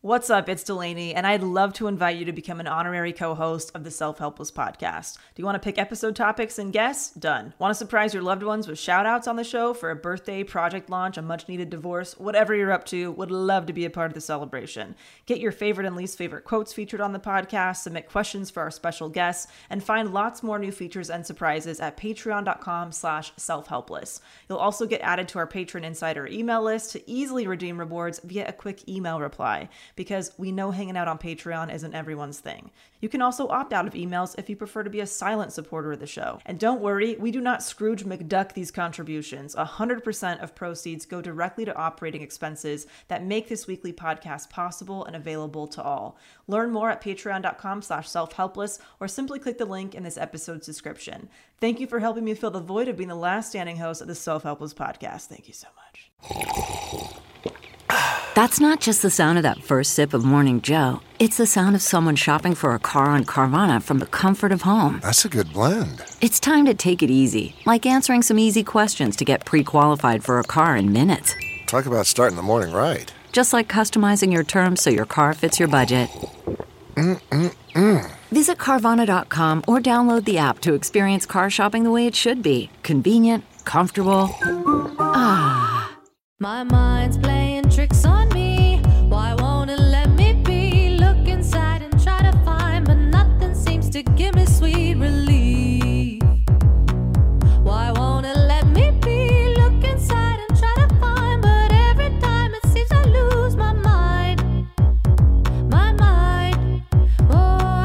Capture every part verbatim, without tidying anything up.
What's up? It's Delaney, and I'd love to invite you to become an honorary co-host of the Self-Helpless podcast. Do you want to pick episode topics and guests? Done. Want to surprise your loved ones with shout-outs on the show for a birthday, project launch, a much-needed divorce, whatever you're up to? Would love to be a part of the celebration. Get your favorite and least favorite quotes featured on the podcast, submit questions for our special guests, and find lots more new features and surprises at patreon.com slash self-helpless. You'll also get added to our Patron Insider email list to easily redeem rewards via a quick email reply, because we know hanging out on Patreon isn't everyone's thing. You can also opt out of emails if you prefer to be a silent supporter of the show. And don't worry, we do not Scrooge McDuck these contributions. one hundred percent of proceeds go directly to operating expenses that make this weekly podcast possible and available to all. Learn more at patreon.com slash self-helpless or simply click the link in this episode's description. Thank you for helping me fill the void of being the last standing host of the Self-Helpless podcast. Thank you so much. That's not just the sound of that first sip of Morning Joe. It's the sound of someone shopping for a car on Carvana from the comfort of home. That's a good blend. It's time to take it easy, like answering some easy questions to get pre-qualified for a car in minutes. Talk about starting the morning right. Just like customizing your terms so your car fits your budget. Mm-mm-mm. Visit Carvana dot com or download the app to experience car shopping the way it should be. Convenient, comfortable. Ah. My mind's playing tricks on me. Why won't it let me be? Look inside and try to find, but nothing seems to give me sweet relief. Why won't it let me be? Look inside and try to find, but every time it seems I lose my mind. My mind. Oh,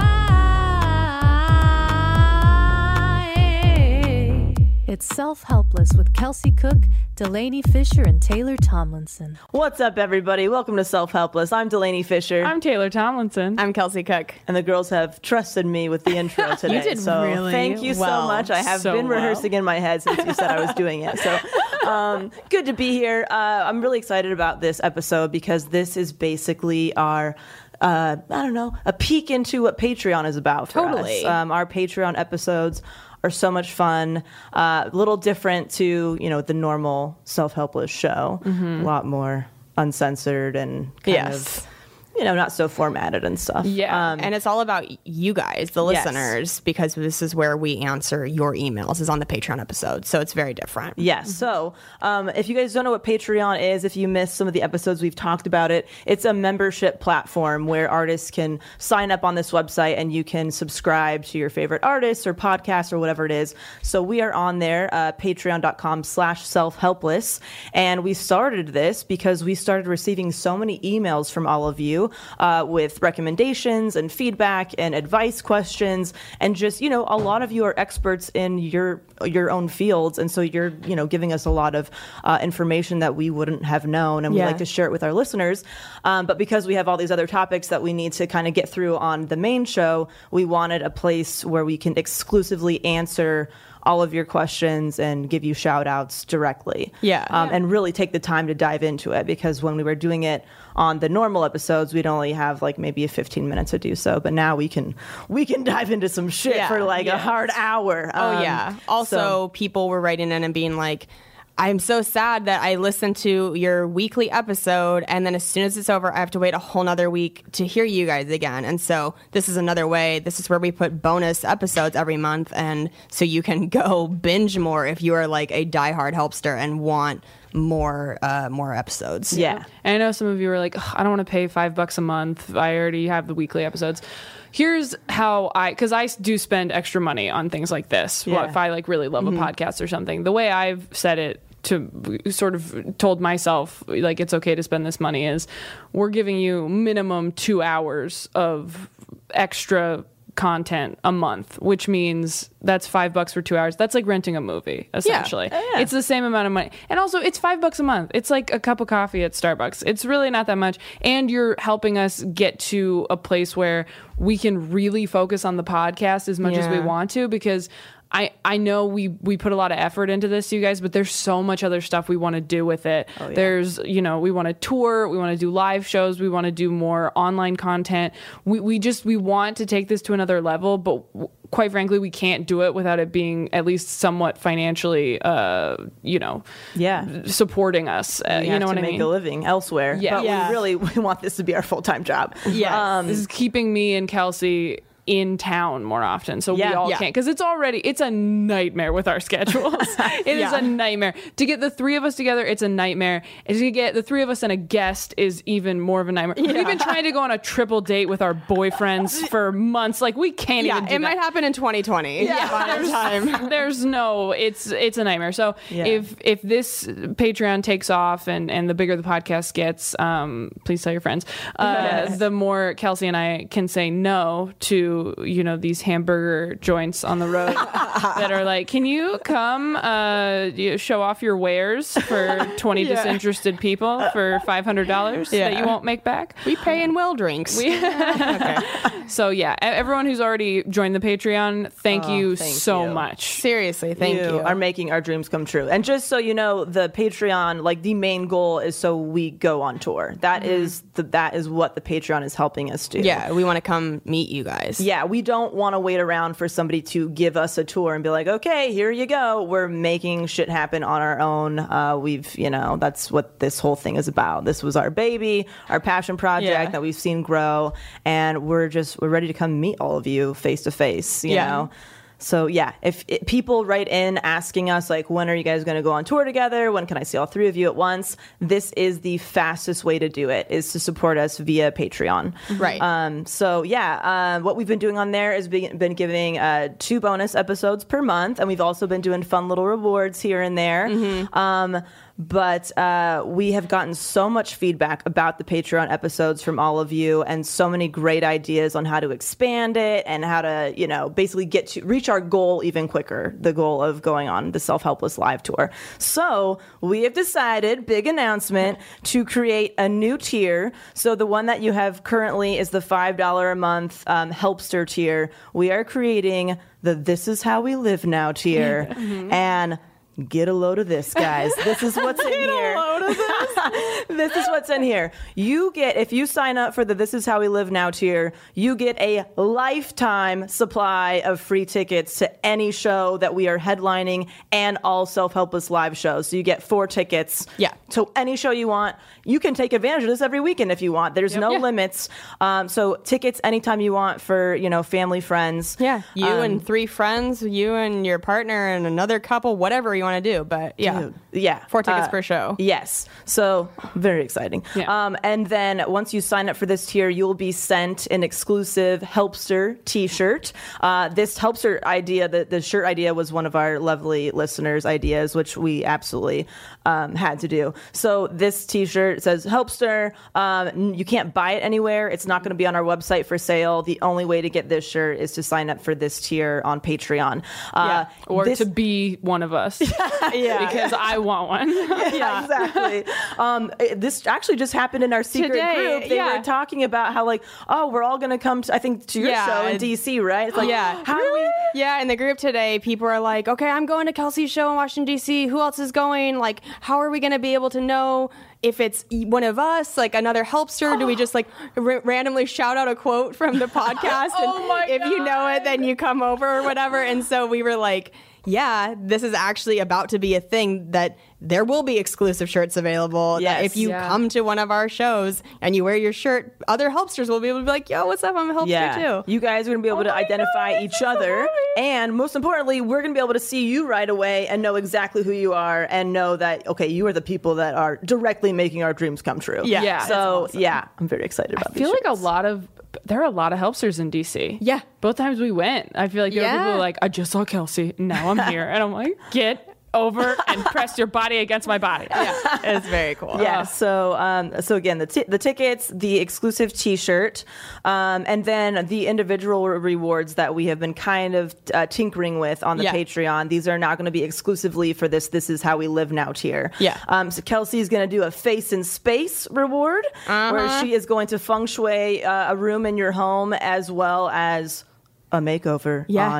I. It's Self-Helpless with Kelsey Cook, Delaney Fisher, and Taylor Tomlinson. What's up, everybody? Welcome to Self-Helpless. I'm Delaney Fisher. I'm Taylor Tomlinson. I'm Kelsey Cook. And the girls have trusted me with the intro today. You did so really thank you well. so much. I have So been well. rehearsing in my head since you said I was doing it. So um, good to be here. Uh, I'm really excited about this episode because this is basically our uh, I don't know, a peek into what Patreon is about for Totally. us. Um, our Patreon episodes are so much fun, uh, a little different to, you know, the normal Self-Helpless show, Mm-hmm. a lot more uncensored and kind Yes. of, you know, not so formatted and stuff. Yeah. Um, And it's all about you guys, the Yes. listeners, because this is where we answer your emails, is on the Patreon episode. So it's very different. Yes. So um, if you guys don't know what Patreon is, if you missed some of the episodes we've talked about it, it's a membership platform where artists can sign up on this website and you can subscribe to your favorite artists or podcasts or whatever it is. So we are on there, uh, patreon.com slash self-helpless. And we started this because we started receiving so many emails from all of you uh, with recommendations and feedback and advice questions. And just, you know, a lot of you are experts in your your own fields. And so you're, you know, giving us a lot of uh, information that we wouldn't have known. And we Yeah. like to share it with our listeners. Um, but because we have all these other topics that we need to kind of get through on the main show, we wanted a place where we can exclusively answer all of your questions and give you shout outs directly. Yeah. Um, Yeah. And really take the time to dive into it, because when we were doing it on the normal episodes, we'd only have like maybe a fifteen minutes to do so. But now we can we can dive into some shit Yeah. for like a Yeah. hard hour. Oh, Um, yeah. Also, so- people were writing in and being like, I'm so sad that I listened to your weekly episode, and then as soon as it's over, I have to wait a whole nother week to hear you guys again. And so this is another way. This is where we put bonus episodes every month, and so you can go binge more if you are like a diehard helpster and want more uh, more episodes. Yeah. And I know some of you are like, "Ugh, I don't want to pay five bucks a month. I already have the weekly episodes. Here's how I, because I do spend extra money on things like this. Yeah. Well, if I like really love Mm-hmm. a podcast or something, the way I've said it, to sort of told myself like it's okay to spend this money, is we're giving you minimum two hours of extra content a month, which means that's five bucks for two hours. That's like renting a movie, essentially. Yeah. Yeah. It's the same amount of money. And also, it's five bucks a month. It's like a cup of coffee at Starbucks. It's really not that much. And you're helping us get to a place where we can really focus on the podcast as much as we Yeah. want to, because I, I know we, we put a lot of effort into this, you guys, but there's so much other stuff we want to do with it. Oh, yeah. There's, you know, we want to tour, we want to do live shows, we want to do more online content. We, we just, we want to take this to another level, but w- quite frankly, we can't do it without it being at least somewhat financially, uh, you know, Yeah. supporting us. Uh, We you have know to what I make mean? a living elsewhere. Yeah. But Yeah. we really we want this to be our full-time job. Yes. Um, This is keeping me and Kelsey in town more often, so Yeah. we all Yeah. can't, because it's already it's a nightmare with our schedules. It is Yeah. a nightmare to get the three of us together. It's a nightmare, and to get the three of us and a guest is even more of a nightmare. We've been trying to go on a triple date with our boyfriends for months. Like, we can't Yeah, even do it that. might happen in twenty twenty. Yeah, By the time. There's no, it's it's a nightmare. So Yeah. if if this Patreon takes off and and the bigger the podcast gets, um, please tell your friends. Uh, the more Kelsey and I can say no to, you know, these hamburger joints on the road that are like, can you come uh, you show off your wares for twenty Yeah. disinterested people for five hundred dollars Yeah. that you won't make back? We pay in well drinks. So yeah, e- everyone who's already joined the Patreon, thank you thank so you. much. Seriously, thank you. are making our dreams come true. And just so you know, the Patreon, like the main goal is so we go on tour. That is the that is what the Patreon is helping us do. Yeah, we want to come meet you guys. Yeah, we don't want to wait around for somebody to give us a tour and be like, okay, here you go. We're making shit happen on our own. Uh, we've, you know, that's what this whole thing is about. This was our baby, our passion project Yeah. that we've seen grow, and we're just we're ready to come meet all of you face to face. You Yeah. know. So yeah, if it, people write in asking us like, when are you guys going to go on tour together? When can I see all three of you at once? This is the fastest way to do it, is to support us via Patreon. Right. Um, so yeah, uh, what we've been doing on there is be, been giving uh, two bonus episodes per month, and we've also been doing fun little rewards here and there. Um, but uh, we have gotten so much feedback about the Patreon episodes from all of you, and so many great ideas on how to expand it and how to, you know, basically get to reach our goal even quicker, the goal of going on the Self-Helpless live tour. So we have decided, big announcement, to create a new tier. So the one that you have currently is the five dollars a month um, Helpster tier. We are creating the This Is How We Live Now tier. And get a load of this, guys. This is what's in here. A load of this. This is what's in here. You get, if you sign up for the This Is How We Live Now tier, you get a lifetime supply of free tickets to any show that we are headlining and all Self-Helpless live shows. So you get four tickets Yeah. to any show you want. You can take advantage of this every weekend if you want. There's no Yeah. limits. Um, so tickets anytime you want for, you know, family, friends. Yeah, you Um, and three friends, you and your partner and another couple, whatever you want to do. But yeah, Dude, yeah. four tickets Uh, per show. Yes. So very exciting. Yeah. Um, and then once you sign up for this tier, you'll be sent an exclusive Helpster t-shirt. Uh, this Helpster idea, the, the shirt idea was one of our lovely listeners' ideas, which we absolutely um, had to do. So this t-shirt says Helpster. Um, n- you can't buy it anywhere. It's not going to be on our website for sale. The only way to get this shirt is to sign up for this tier on Patreon. Uh, Or this- to be one of us. Yeah. Because I want one. yeah, exactly. Um, it- this actually just happened in our secret Today, group. They yeah. were talking about how, like, oh, we're all going to come to, I think, to your Yeah, show in and- D C, right? It's like, Yeah. how do we? Yeah, in the group today, people are like, okay, I'm going to Kelsey's show in Washington, D C. Who else is going? Like, how are we going to be able to know if it's one of us, like another Helpster? Do we just like r- randomly shout out a quote from the podcast? Oh and my if you know it, then you come over or whatever. And so we were like, yeah, this is actually about to be a thing that there will be exclusive shirts available. that Yes. if you Yeah. come to one of our shows and you wear your shirt, other Helpsters will be able to be like, yo, what's up? I'm a Helpster Yeah, too. you guys are going to be able Oh to my identify God, each this is so other. funny. And most importantly, we're going to be able to see you right away and know exactly who you are and know that, okay, you are the people that are directly making our dreams come true. Yeah. Yeah. So, yeah, I'm very excited about I these feel like a shirts. lot of there are a lot of Helpsters in D C. Yeah. Both times we went, I feel like there were people Yeah. who were like, I just saw Kelsey. Now I'm here. And I'm like, get over and press your body against my body. Yeah, it's very cool. Yeah. So, um, so again, the t- the tickets, the exclusive T-shirt, um, and then the individual re- rewards that we have been kind of uh, tinkering with on the Yeah. Patreon. These are not going to be exclusively for this. This is how we live now tier. Yeah. Um, so Kelsey's going to do a face in space reward, where she is going to feng shui uh, a room in your home as well as a makeover Yeah. on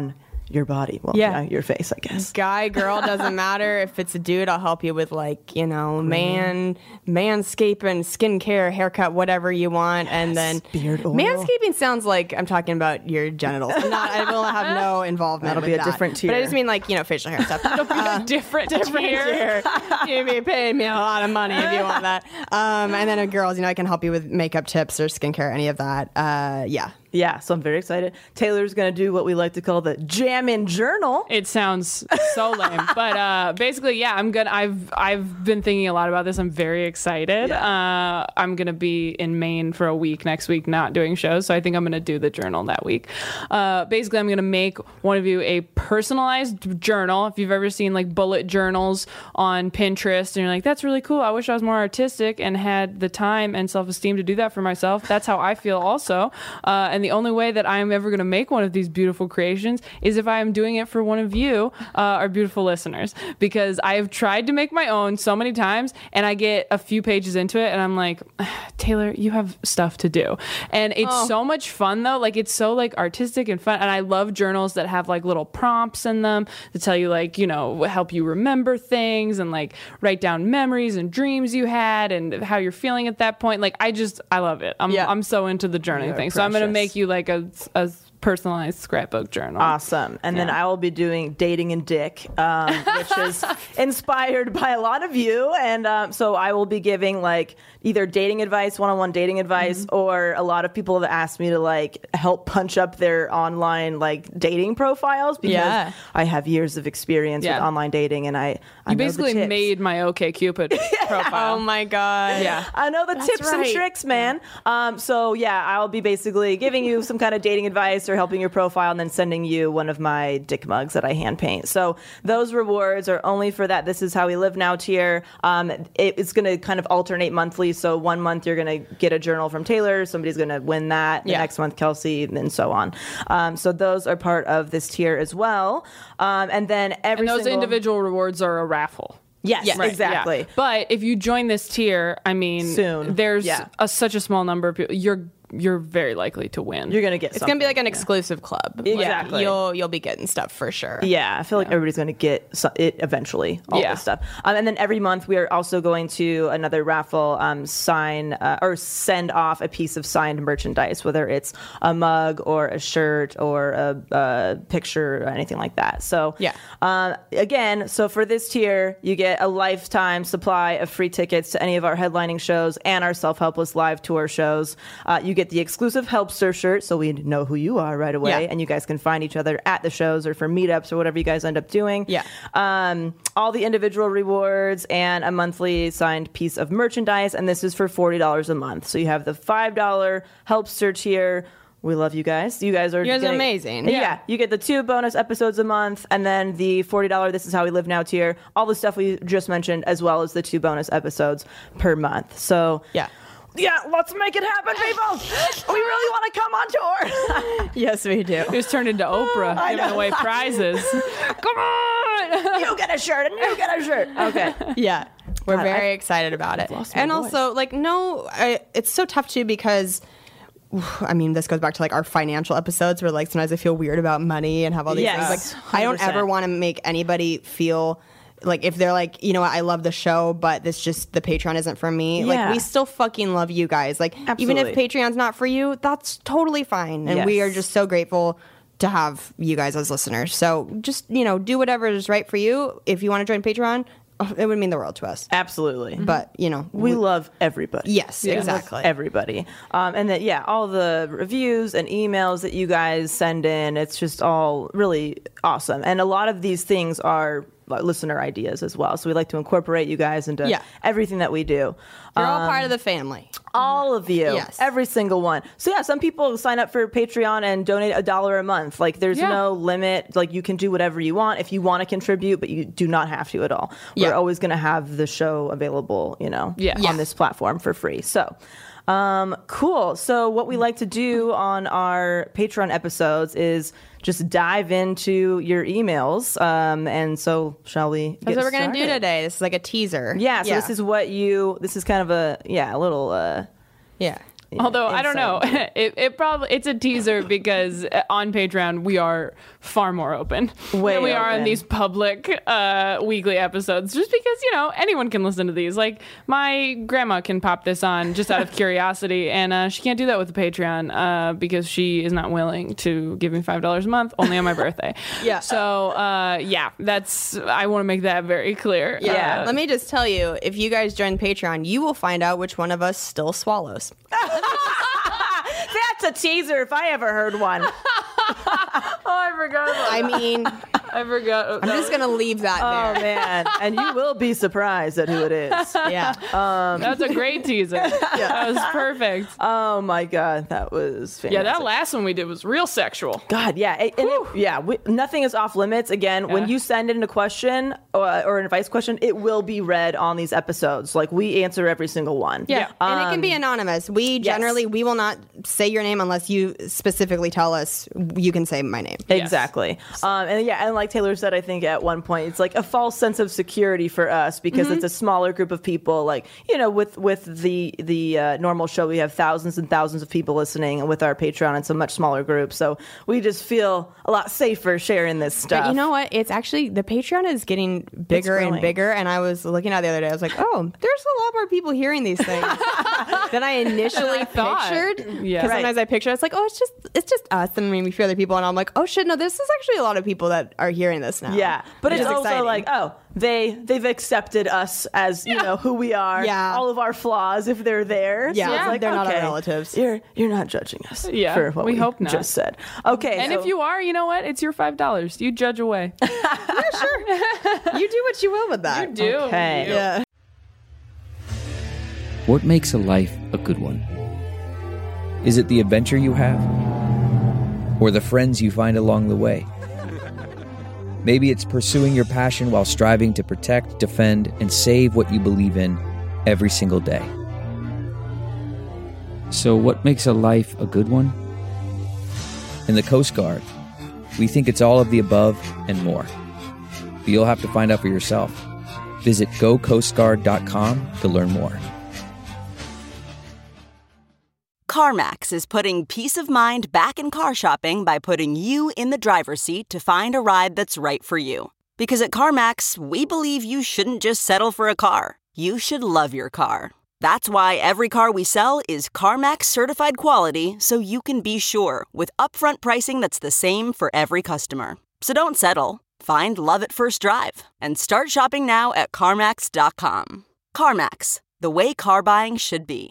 your body. Well, Yeah. yeah, your face, I guess. Guy, girl, doesn't matter. If it's a dude, I'll help you with like, you know, man, manscaping, skincare, haircut, whatever you want. And then beard oil. manscaping sounds like I'm talking about your genitals. I'm not, I will have no involvement. That'll with be a that. different But I tier. just mean like, you know, facial hair stuff. Uh, different, different tier. You may pay me a lot of money if you want that. Um, and then uh, girls, you know, I can help you with makeup tips or skincare, any of that. Uh, yeah. Yeah, so I'm very excited. Taylor's going to do what we like to call the Jammin' Journal. It sounds so lame, but uh, basically, yeah, I'm gonna. I've I've been thinking a lot about this. I'm very excited. Uh, I'm gonna be in Maine for a week next week, not doing shows. So I think I'm gonna do the journal that week. Uh, basically, I'm gonna make one of you a personalized journal. If you've ever seen like bullet journals on Pinterest, and you're like, that's really cool. I wish I was more artistic and had the time and self-esteem to do that for myself. That's how I feel also. Uh, and the only way that I am ever gonna make one of these beautiful creations is if I am doing it for one of you, uh, our beautiful listeners, because I have tried to make my own so many times and I get a few pages into it and I'm like, Taylor, you have stuff to do. And it's Oh. so much fun though. Like it's so like artistic and fun. And I love journals that have like little prompts in them to tell you like, you know, help you remember things and like write down memories and dreams you had and how you're feeling at that point. Like I just, I love it. I'm, Yeah. I'm so into the journaling You're thing. So I'm going to precious. make you like a, a personalized scrapbook journal. Awesome. And then Yeah. I will be doing Dating and Dick, um, which is inspired by a lot of you. And um, so I will be giving like either dating advice, one-on-one dating advice, Mm-hmm. or a lot of people have asked me to like help punch up their online like dating profiles because Yeah. I have years of experience Yeah. with online dating and I, I You know the basically tips. made my OkCupid profile. Oh my God. Yeah. I know the tips and right. tricks, man. Um, so yeah, I'll be basically giving you some kind of dating advice or helping your profile and then sending you one of my dick mugs that I hand paint. So those rewards are only for that This Is How We Live Now tier. Um, it, it's going to kind of alternate monthly. So one month you're going to get a journal from Taylor. Somebody's going to win that. The Yeah. next month, Kelsey, and so on. Um, so those are part of this tier as well. Um, and then every And those single- individual rewards are a raffle. Yes, Yes. Right, exactly. Yeah. But if you join this tier, I mean, Soon. there's Yeah. a, such a small number of people. You're you're very likely to win. You're going to get It's something. gonna be like an exclusive club. Like, Exactly. you'll you'll be getting stuff for sure. Yeah, I feel like everybody's going to get so- it eventually, all Yeah. this stuff. Um, and then every month we are also going to another raffle, um, sign uh, or send off a piece of signed merchandise, whether it's a mug or a shirt or a, a picture or anything like that. So Yeah. um, again, so for this tier, you get a lifetime supply of free tickets to any of our headlining shows and our Self-Helpless live tour shows. Uh, you get the exclusive Helpster shirt, so we know who you are right away, Yeah. and you guys can find each other at the shows or for meetups or whatever you guys end up doing. Yeah. Um, all the individual rewards and a monthly signed piece of merchandise, and this is for forty dollars a month. So you have the five dollars Helpster tier. We love you guys. You guys are You guys are getting- amazing. Yeah. Yeah. You get the two bonus episodes a month, and then the forty dollars This Is How We Live Now tier. All the stuff we just mentioned, as well as the two bonus episodes per month. So Yeah. yeah, let's make it happen, people. We really want to come on tour. Yes, we do. It was turned into Oprah I giving know. away prizes. Come on! You get a shirt, and you get a shirt. Okay. Yeah. We're God, very I- excited about it. lost my And voice. also, like, no, I, it's so tough too because, I mean, this goes back to like our financial episodes where like sometimes I feel weird about money and have all these Yes, things. Like, I don't one hundred percent. ever want to make anybody feel like if they're like, you know what, I love the show, but this just the Patreon isn't for me. Yeah. Like, we still fucking love you guys. Like, even if Absolutely. Patreon's not for you, that's totally fine. And we Yes. are just so grateful to have you guys as listeners. So just, you know, do whatever is right for you. If you want to join Patreon, oh, it would mean the world to us. Absolutely. But, you know, We love everybody. Yes, We love exactly. everybody. Um, and that, yeah, all the reviews and emails that you guys send in, it's just all really awesome. And a lot of these things are uh, listener ideas as well. So we like to incorporate you guys into Yeah. everything that we do. You're all part of the family. All of you. Yes. Every single one. So yeah, some people sign up for Patreon and donate a dollar a month. Like there's Yeah. no limit. Like you can do whatever you want if you want to contribute, but you do not have to at all. We're Yeah. always going to have the show available, you know, Yeah. on Yeah. this platform for free. So um, cool. So what we like to do on our Patreon episodes is just dive into your emails. Um, and so shall we get That's what we're going to do started? today. This is like a teaser. Yeah. So this is what you, this is kind of a, yeah, a little, uh, Yeah. Although I don't know, inside. it, it probably it's a teaser because on Patreon we are far more open Way than we are open. in these public uh, weekly episodes. Just because you know anyone can listen to these. Like my grandma can pop this on just out of curiosity, and uh, she can't do that with the Patreon uh, because she is not willing to give me five dollars a month only on my birthday. Yeah. So uh, yeah, that's I want to make that very clear. Yeah. Uh, Let me just tell you, if you guys join Patreon, you will find out which one of us still swallows. That's a teaser if I ever heard one. oh, I forgot. About I mean, I forgot. I'm just gonna leave that Oh there. man, and you will be surprised at who it is. Yeah. That's a great teaser. That was perfect. Oh my god, that was fantastic. Yeah, that last one we did was real sexual. God, yeah, and it, yeah. We, nothing is off limits. Again, when Yeah. you send in a question or, or an advice question, it will be read on these episodes. Like we answer every single one. Yeah, and it can be Um, anonymous. We generally we will not say your name unless you specifically tell us you can say my name. Exactly. Um, and yeah, and like Taylor said, I think at one point it's like a false sense of security for us because it's a smaller group of people. Like, you know, with with the the uh, normal show, we have thousands and thousands of people listening, and with our Patreon, it's a much smaller group. So we just feel a lot safer sharing this stuff. But you know what? It's actually the Patreon is getting bigger and growing. bigger. And I was looking at it the other day. I was like, oh, there's a lot more people hearing these things than I initially thought. pictured. Yeah. Because Right. sometimes I picture it's like, oh, it's just it's just us and maybe a few other people, and I'm like, oh shit, no, this is actually a lot of people that are hearing this now. Yeah, but Which it's is also exciting. like, oh, they they've accepted us as you know who we are. Yeah. all of our flaws if they're there. Yeah, so it's like, they're not our okay, relatives. You're you're not judging us. Yeah, for what we we, hope not. just said. Okay, And so- if you are, you know what? It's your five dollars. You judge away. you do what you will with that. You do. Okay. You. Yeah. What makes a life a good one? Is it the adventure you have? Or the friends you find along the way? Maybe it's pursuing your passion while striving to protect, defend, and save what you believe in every single day. So what makes a life a good one? In the Coast Guard, we think it's all of the above and more. But you'll have to find out for yourself. Visit go coast guard dot com to learn more. CarMax is putting peace of mind back in car shopping by putting you in the driver's seat to find a ride that's right for you. Because at CarMax, we believe you shouldn't just settle for a car. You should love your car. That's why every car we sell is CarMax certified quality, so you can be sure with upfront pricing that's the same for every customer. So don't settle. Find love at first drive and start shopping now at CarMax dot com. CarMax, the way car buying should be.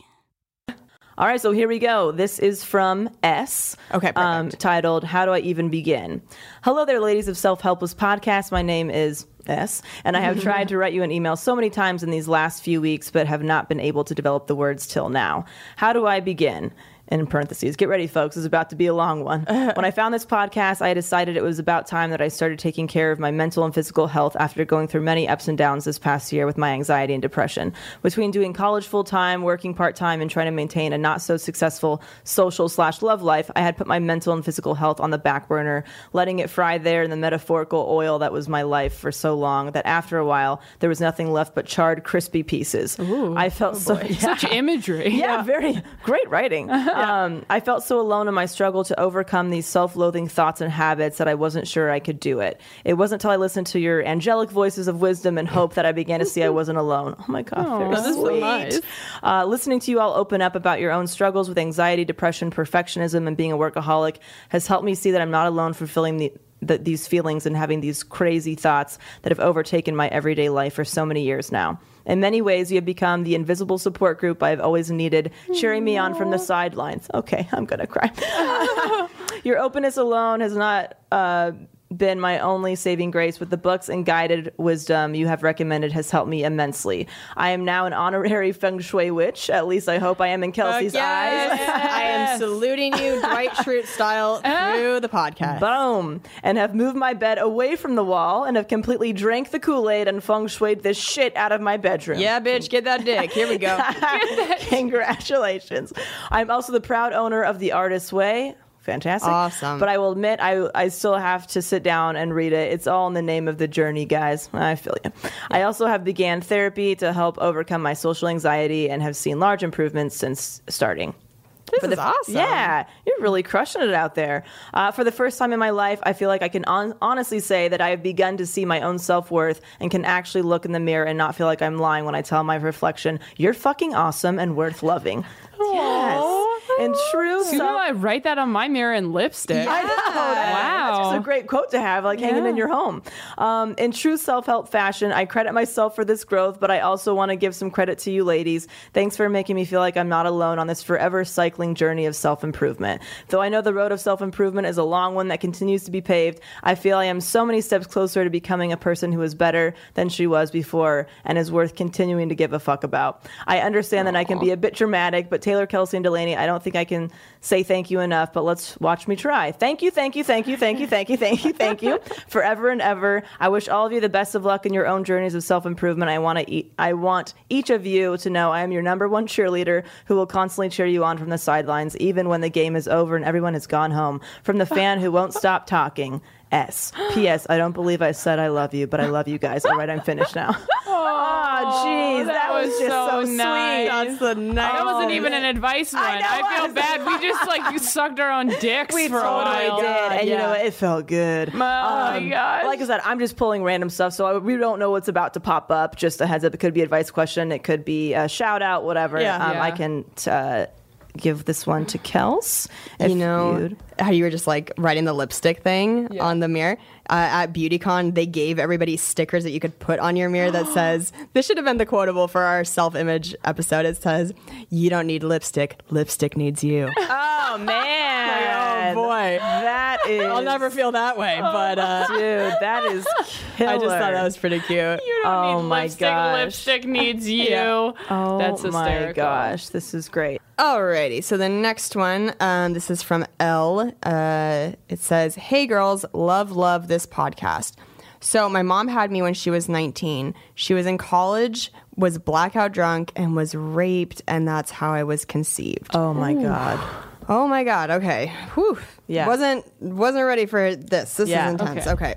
All right, so here we go. This is from S. Okay, perfect. Um, titled, How Do I Even Begin? Hello there, ladies of Self-Helpless Podcast. My name is S, and I have tried to write you an email so many times in these last few weeks, but have not been able to develop the words till now. How do I begin? In parentheses, get ready, folks. It's about to be a long one. When I found this podcast, I decided it was about time that I started taking care of my mental and physical health after going through many ups and downs this past year with my anxiety and depression. Between doing college full-time, working part-time, and trying to maintain a not-so-successful social slash love life, I had put my mental and physical health on the back burner, letting it fry there in the metaphorical oil that was my life for so long that after a while, there was nothing left but charred, crispy pieces. I felt so... Yeah. Such imagery. Yeah, very great writing. Um, I felt so alone in my struggle to overcome these self-loathing thoughts and habits that I wasn't sure I could do it. It wasn't until I listened to your angelic voices of wisdom and hope that I began to see I wasn't alone. Oh my God, Oh, very that is so sweet. nice. Uh, listening to you all open up about your own struggles with anxiety, depression, perfectionism, and being a workaholic has helped me see that I'm not alone for feeling the The, these feelings and having these crazy thoughts that have overtaken my everyday life for so many years now. In many ways, you have become the invisible support group I've always needed, cheering me on from the sidelines. Okay, I'm going to cry. Your openness alone has not uh, been my only saving grace, but the books and guided wisdom you have recommended has helped me immensely. I am now an honorary feng shui witch. At least I hope I am in Kelsey's Yes. eyes. I am saluting you Dwight Schrute style through the podcast. Boom. And have moved my bed away from the wall and have completely drank the Kool-Aid and feng shuied this shit out of my bedroom. Yeah, bitch, get that dick. Here we go. Congratulations. I'm also the proud owner of The Artist's Way. Fantastic. Awesome. But I will admit, I I still have to sit down and read it. It's all in the name of the journey, guys. I feel you. I also have began therapy to help overcome my social anxiety and have seen large improvements since starting. This For is the, awesome. Yeah, you're really crushing it out there. Uh, for the first time in my life, I feel like I can on- honestly say that I have begun to see my own self-worth and can actually look in the mirror and not feel like I'm lying when I tell my reflection, you're fucking awesome and worth loving. Yes. And true So you know, I wite that on my mirror in lipstick. I know. That, Wow. That's just a great quote to have, like hanging Yeah. in your home. Um, in true self-help fashion, I credit myself for this growth, but I also want to give some credit to you ladies. Thanks for making me feel like I'm not alone on this forever cycling journey of self-improvement. Though I know the road of self-improvement is a long one that continues to be paved, I feel I am so many steps closer to becoming a person who is better than she was before and is worth continuing to give a fuck about. I understand Aww. that I can be a bit dramatic, but Taylor, Kelsey, and Delaney, I don't think I can say thank you enough, but let's watch me try. Thank you, thank you, thank you, thank you, thank you, thank you, thank you, forever and ever. I wish all of you the best of luck in your own journeys of self-improvement. I want to eat, I want each of you to know I am your number one cheerleader who will constantly cheer you on from the sidelines, even when the game is over and everyone has gone home. From the fan who won't stop talking. S. P S. I don't believe I said I love you, but I love you guys. All right, I'm finished now. Oh, jeez, that, that was was just so so, nice. sweet. That's the nice. That wasn't even an advice one. I know, I, I feel was- bad. We just like you sucked our own dicks We for a totally while. did, and you yeah. know what? It felt good. Oh my Um, gosh. Like I said, I'm just pulling random stuff, so I, we don't know what's about to pop up. Just a heads up. It could be advice question. It could be a shout out. Whatever. Yeah. Um, Yeah. I can uh, give this one to Kels. if You know you'd- how you were just like writing the lipstick thing on the mirror? Uh, at BeautyCon, they gave everybody stickers that you could put on your mirror that says, this should have been the quotable for our self-image episode. It says, you don't need lipstick, lipstick needs you. Oh man! oh boy. that is. I'll never feel that way, but uh, Dude, that is killer. I just thought that was pretty cute. You don't Oh need my lipstick. gosh. Lipstick needs you. Yeah. Oh That's hysterical. my gosh, this is great. Alrighty, so the next one, um, this is from Elle. Uh, it says, hey girls, love, love this podcast. So my mom had me when she was nineteen. She was in college, was blackout drunk, and was raped, and that's how I was conceived. Oh my god. Oh my God, okay. Whew. Yeah. Wasn't, wasn't ready for this. This Yeah, is intense. Okay.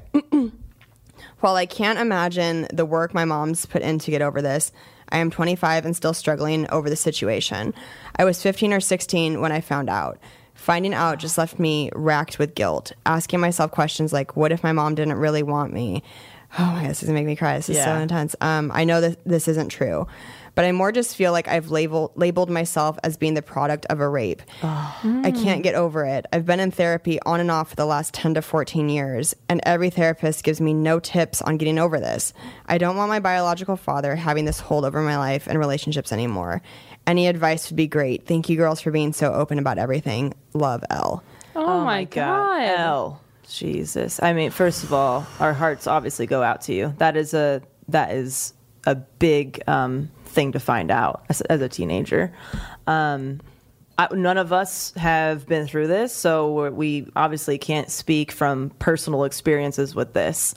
While I can't imagine the work my mom's put in to get over this, I am twenty-five and still struggling over the situation. I was fifteen or sixteen when I found out. Finding out just left me racked with guilt, asking myself questions like, what if my mom didn't really want me? Oh my God, this is gonna make me cry. This is so Yeah. intense. Um, I know that this isn't true, but I more just feel like I've labeled labeled myself as being the product of a rape. I can't get over it. I've been in therapy on and off for the last ten to fourteen years, and every therapist gives me no tips on getting over this. I don't want my biological father having this hold over my life and relationships anymore. Any advice would be great. Thank you girls for being so open about everything. Love, Elle. Oh, my god. Elle. Jesus. I mean, first of all, our hearts obviously go out to you. That is a that is a big um, thing to find out as, as a teenager. Um, I, none of us have been through this, so we're, we obviously can't speak from personal experiences with this.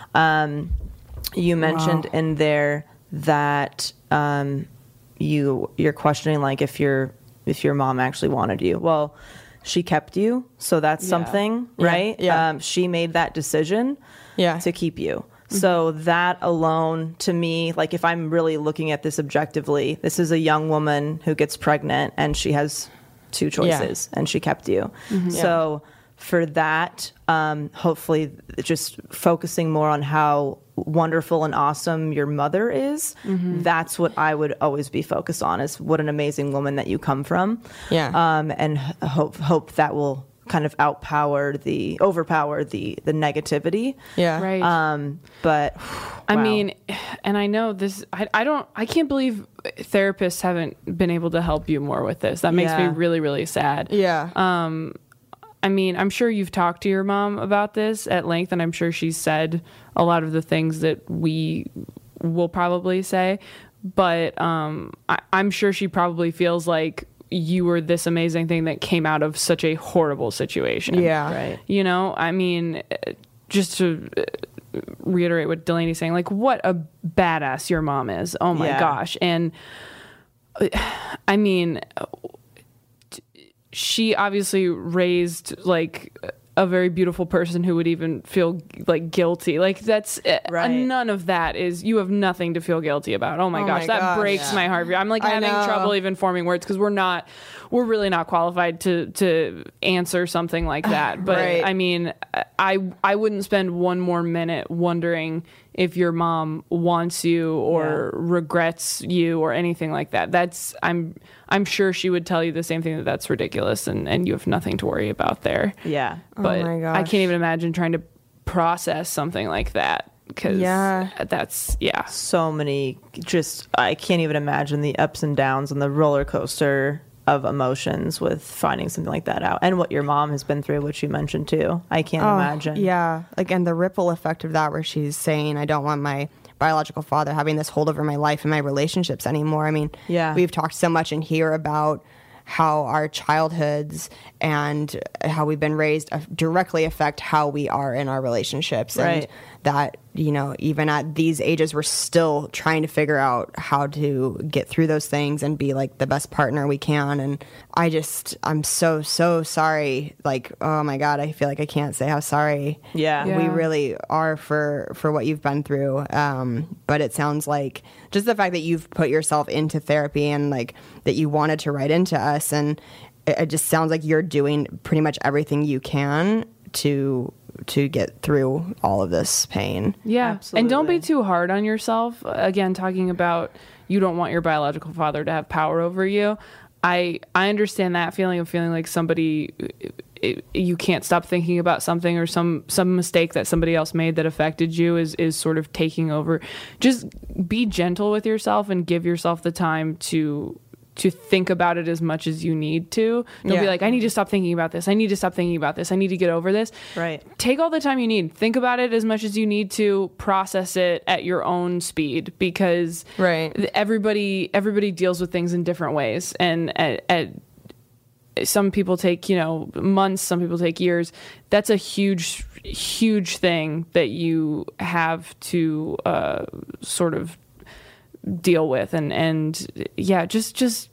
Um, you mentioned in there that um, you you're questioning like if your if your mom actually wanted you. Well, she kept you, so that's Yeah. something, Yeah, right? yeah. Um, she made that decision Yeah. to keep you. So that alone, to me, like if I'm really looking at this objectively, this is a young woman who gets pregnant and she has two choices and she kept you. So for that, um, hopefully just focusing more on how wonderful and awesome your mother is, that's what I would always be focused on, is what an amazing woman that you come from. Yeah. Um, and h- hope hope that will kind of outpower the overpower the the negativity. Yeah. Right. Um, but I wow. mean, and I know this, I, I don't, I can't believe therapists haven't been able to help you more with this. That makes Yeah. me really, really sad. Yeah. Um, I mean, I'm sure you've talked to your mom about this at length, and I'm sure she's said a lot of the things that we will probably say, but um, I, I'm sure she probably feels like you were this amazing thing that came out of such a horrible situation. Yeah. Right. You know, I mean, uh, just to uh, reiterate what Delaney's saying, like, what a badass your mom is. Oh my Yeah. gosh. And uh, I mean, uh, t- she obviously raised like a very beautiful person who would even feel like guilty. Like that's uh, Right. none of that is, you have nothing to feel guilty about. Oh my Oh gosh, my that gosh. breaks Yeah. my heart. I'm like I having know. trouble even forming words because we're not, we're really not qualified to to answer something like that. But Right. I mean, I I wouldn't spend one more minute wondering if your mom wants you or Yeah. regrets you or anything like that. That's I'm I'm sure she would tell you the same thing, that that's ridiculous and, and you have nothing to worry about there. Yeah. But my I gosh. can't even imagine trying to process something like that, because Yeah. that's yeah. So many, just, I can't even imagine the ups and downs and the roller coaster of emotions with finding something like that out, and what your mom has been through, which you mentioned too. I can't Oh, imagine. Yeah. Like, and the ripple effect of that, where she's saying, I don't want my biological father having this hold over my life and my relationships anymore. I mean, Yeah. we've talked so much in here about how our childhoods and how we've been raised uh, directly affect how we are in our relationships. Right. And that, you know, even at these ages, we're still trying to figure out how to get through those things and be like the best partner we can. And I just, I'm so, so sorry. Like, oh my God, I feel like I can't say how sorry Yeah. Yeah. we really are for, for what you've been through. Um, but it sounds like just the fact that you've put yourself into therapy and like that you wanted to write into us. And it, it just sounds like you're doing pretty much everything you can to to get through all of this pain. Yeah. And don't be Absolutely. too hard on yourself. Again, talking about you don't want your biological father to have power over you. I I understand that feeling of feeling like somebody it, you can't stop thinking about something, or some some mistake that somebody else made that affected you is is sort of taking over. Just be gentle with yourself and give yourself the time to to think about it as much as you need to. Don't Yeah. be like, I need to stop thinking about this. I need to stop thinking about this. I need to get over this. Right. Take all the time you need. Think about it as much as you need to. Process it at your own speed, because Right. everybody everybody deals with things in different ways. And at, at some people take, you know, months, some people take years. That's a huge, huge thing that you have to uh, sort of deal with. And, and yeah, just, just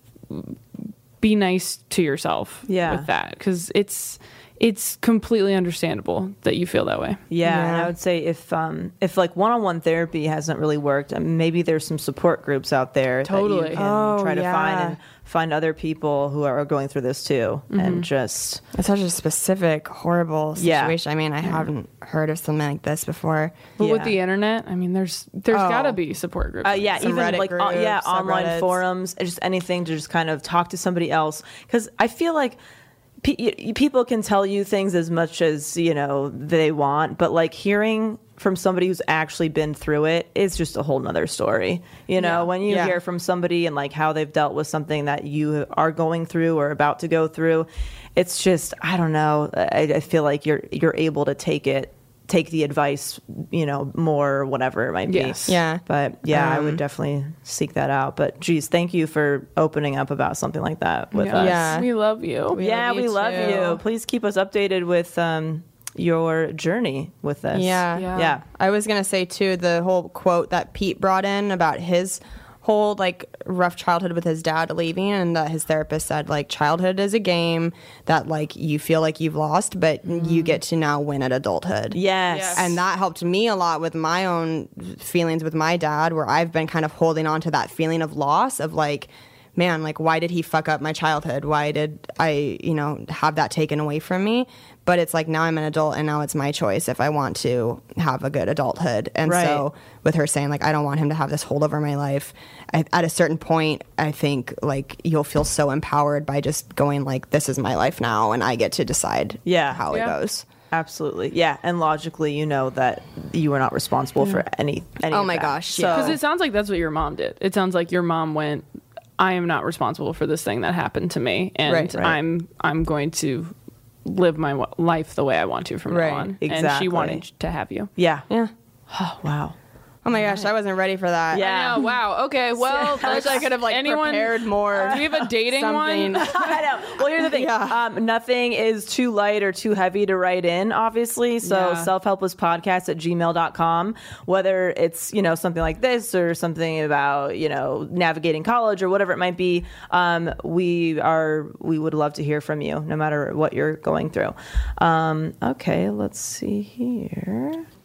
be nice to yourself Yeah. with that. 'Cause it's, it's completely understandable that you feel that way. Yeah, and Yeah. I would say if um if like one-on-one therapy hasn't really worked, um, maybe there's some support groups out there Totally. that you can Oh, try to find yeah. and find other people who are going through this too, and just It's such a specific, horrible Yeah. situation. I mean, I haven't heard of something like this before. But with Yeah. the internet, I mean, there's, there's Oh. gotta be support groups. Uh, yeah, Some even Reddit like uh, yeah, groups, online subreddits. forums, just anything to just kind of talk to somebody else. Because I feel like pe- y- people can tell you things as much as you know they want, but like hearing from somebody who's actually been through it is just a whole nother story. You know, Yeah. when you Yeah. hear from somebody and like how they've dealt with something that you are going through or about to go through, it's just I don't know. I, I feel like you're you're able to take it. Take the advice, you know, more or whatever it might be. Yes. Yeah. But yeah, I would Um, definitely seek that out. But geez, thank you for opening up about something like that with us. Yeah. We love you. We yeah, love you we love too. you. Please keep us updated with um, your journey with this. Yeah. Yeah. Yeah. I was going to say, too, the whole quote that Pete brought in about his whole, like, rough childhood with his dad leaving, and that his therapist said, like, childhood is a game that, like, you feel like you've lost, but you get to now win at adulthood. Yes. Yes. And that helped me a lot with my own feelings with my dad, where I've been kind of holding on to that feeling of loss of like, man, like, why did he fuck up my childhood? Why did I, you know, have that taken away from me? But it's like now I'm an adult and now it's my choice if I want to have a good adulthood. And Right. so with her saying, like, I don't want him to have this hold over my life, I, at a certain point, I think, like, you'll feel so empowered by just going, like, this is my life now and I get to decide Yeah. how Yeah. it goes. Absolutely. Yeah. And logically, you know that you are not responsible for any, any Oh of my that. gosh, So, yeah. Because it sounds like that's what your mom did. It sounds like your mom went, I am not responsible for this thing that happened to me, and Right. Right. I'm I'm going to live my wa- life the way I want to from Right. now on. And Exactly. she wanted to have you. yeah. Yeah. Oh, wow. Oh my gosh, I wasn't ready for that. Yeah. I know, wow. Okay. Well, I wish I could have like anyone, prepared more. Do we have a dating something. one? I know. Well, here's the thing. Yeah. Um, nothing is too light or too heavy to write in, obviously. So Yeah. selfhelplesspodcast at gmail dot com, whether it's, you know, something like this or something about, you know, navigating college or whatever it might be. Um, we are, we would love to hear from you no matter what you're going through. Um, okay, let's see here.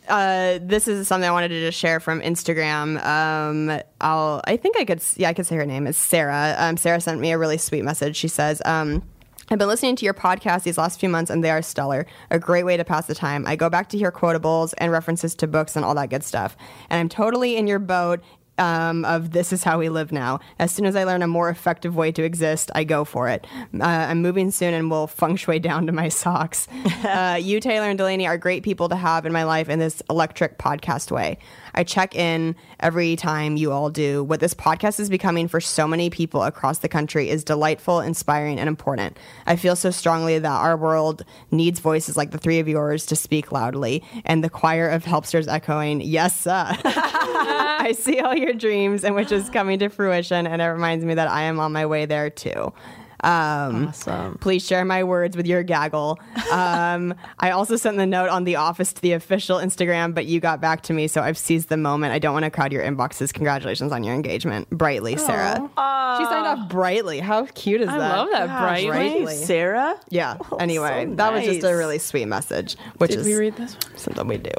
Uh, this is something I wanted to just share from Instagram. Um, I'll, I think I could, yeah, I could say her name is Sarah. Um, Sarah sent me a really sweet message. She says, um, I've been listening to your podcast these last few months and they are stellar. A great way to pass the time. I go back to hear quotables and references to books and all that good stuff. And I'm totally in your boat. Um, of this is how we live now. As soon as I learn a more effective way to exist, I go for it. Uh, I'm moving soon and will feng shui down to my socks. Uh, you, Taylor, and Delaney are great people to have in my life in this electric podcast way. I check in every time you all do. What this podcast is becoming for so many people across the country is delightful, inspiring, and important. I feel so strongly that our world needs voices like the three of yours to speak loudly, and the choir of helpsters echoing, yes, sir. I see all your dreams and which is coming to fruition, and it reminds me that I am on my way there too. Um, Awesome. Please share my words with your gaggle. Um, I also sent the note on The Office to the official Instagram, but you got back to me, so I've seized the moment. I don't want to crowd your inboxes. Congratulations on your engagement. Brightly, Sarah. She signed off Brightly. How cute is I that? love that, Gosh, Brightly. thank you, Sarah. Yeah. Oh, Anyway, so that was just a nice. really sweet message, which Did is we read this one? something we do.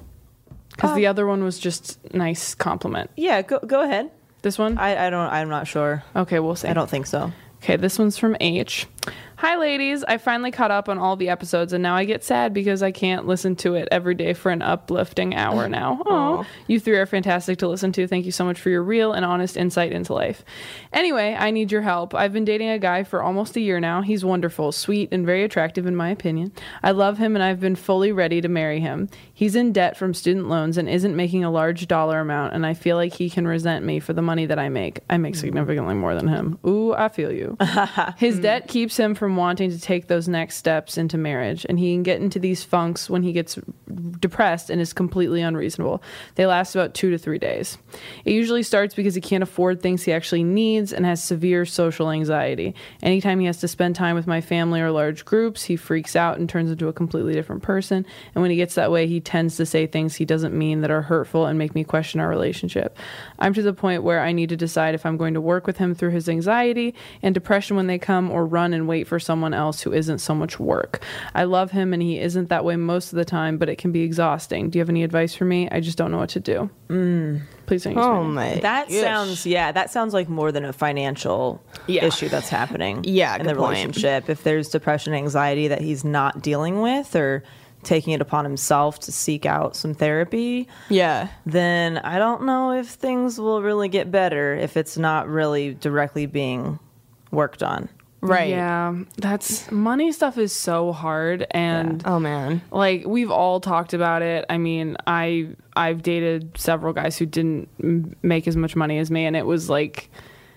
Because the other one was just nice compliment. Yeah, go go ahead. This one? I, I don't. I'm not sure. Okay, we'll see. I don't think so. Okay, this one's from H. Hi, ladies. I finally caught up on all the episodes, and now I get sad because I can't listen to it every day for an uplifting hour now. Oh, you three are fantastic to listen to. Thank you so much for your real and honest insight into life. Anyway, I need your help. I've been dating a guy for almost a year now. He's wonderful, sweet, and very attractive in my opinion. I love him, and I've been fully ready to marry him. He's in debt from student loans and isn't making a large dollar amount, and I feel like he can resent me for the money that I make. I make significantly more than him. Ooh, I feel you. His debt keeps him from wanting to take those next steps into marriage, and he can get into these funks when he gets depressed and is completely unreasonable. They last about two to three days. It usually starts because he can't afford things he actually needs and has severe social anxiety. Anytime he has to spend time with my family or large groups, he freaks out and turns into a completely different person. And when he gets that way, he tends to say things he doesn't mean that are hurtful and make me question our relationship. I'm to the point where I need to decide if I'm going to work with him through his anxiety and depression when they come, or run and wait for someone else who isn't so much work. I love him and he isn't that way most of the time, but it can be exhausting. Do you have any advice for me? I just don't know what to do. Mm. Please don't use Oh my name. my. That gosh. sounds, yeah, that sounds like more than a financial Yeah. issue that's happening Yeah, in good the point. relationship. If there's depression, anxiety that he's not dealing with or taking it upon himself to seek out some therapy, Yeah. then I don't know if things will really get better if it's not really directly being worked on. Right. Yeah, that's money stuff is so hard, and Oh man. like we've all talked about it. I mean, I I've dated several guys who didn't m- make as much money as me, and it was like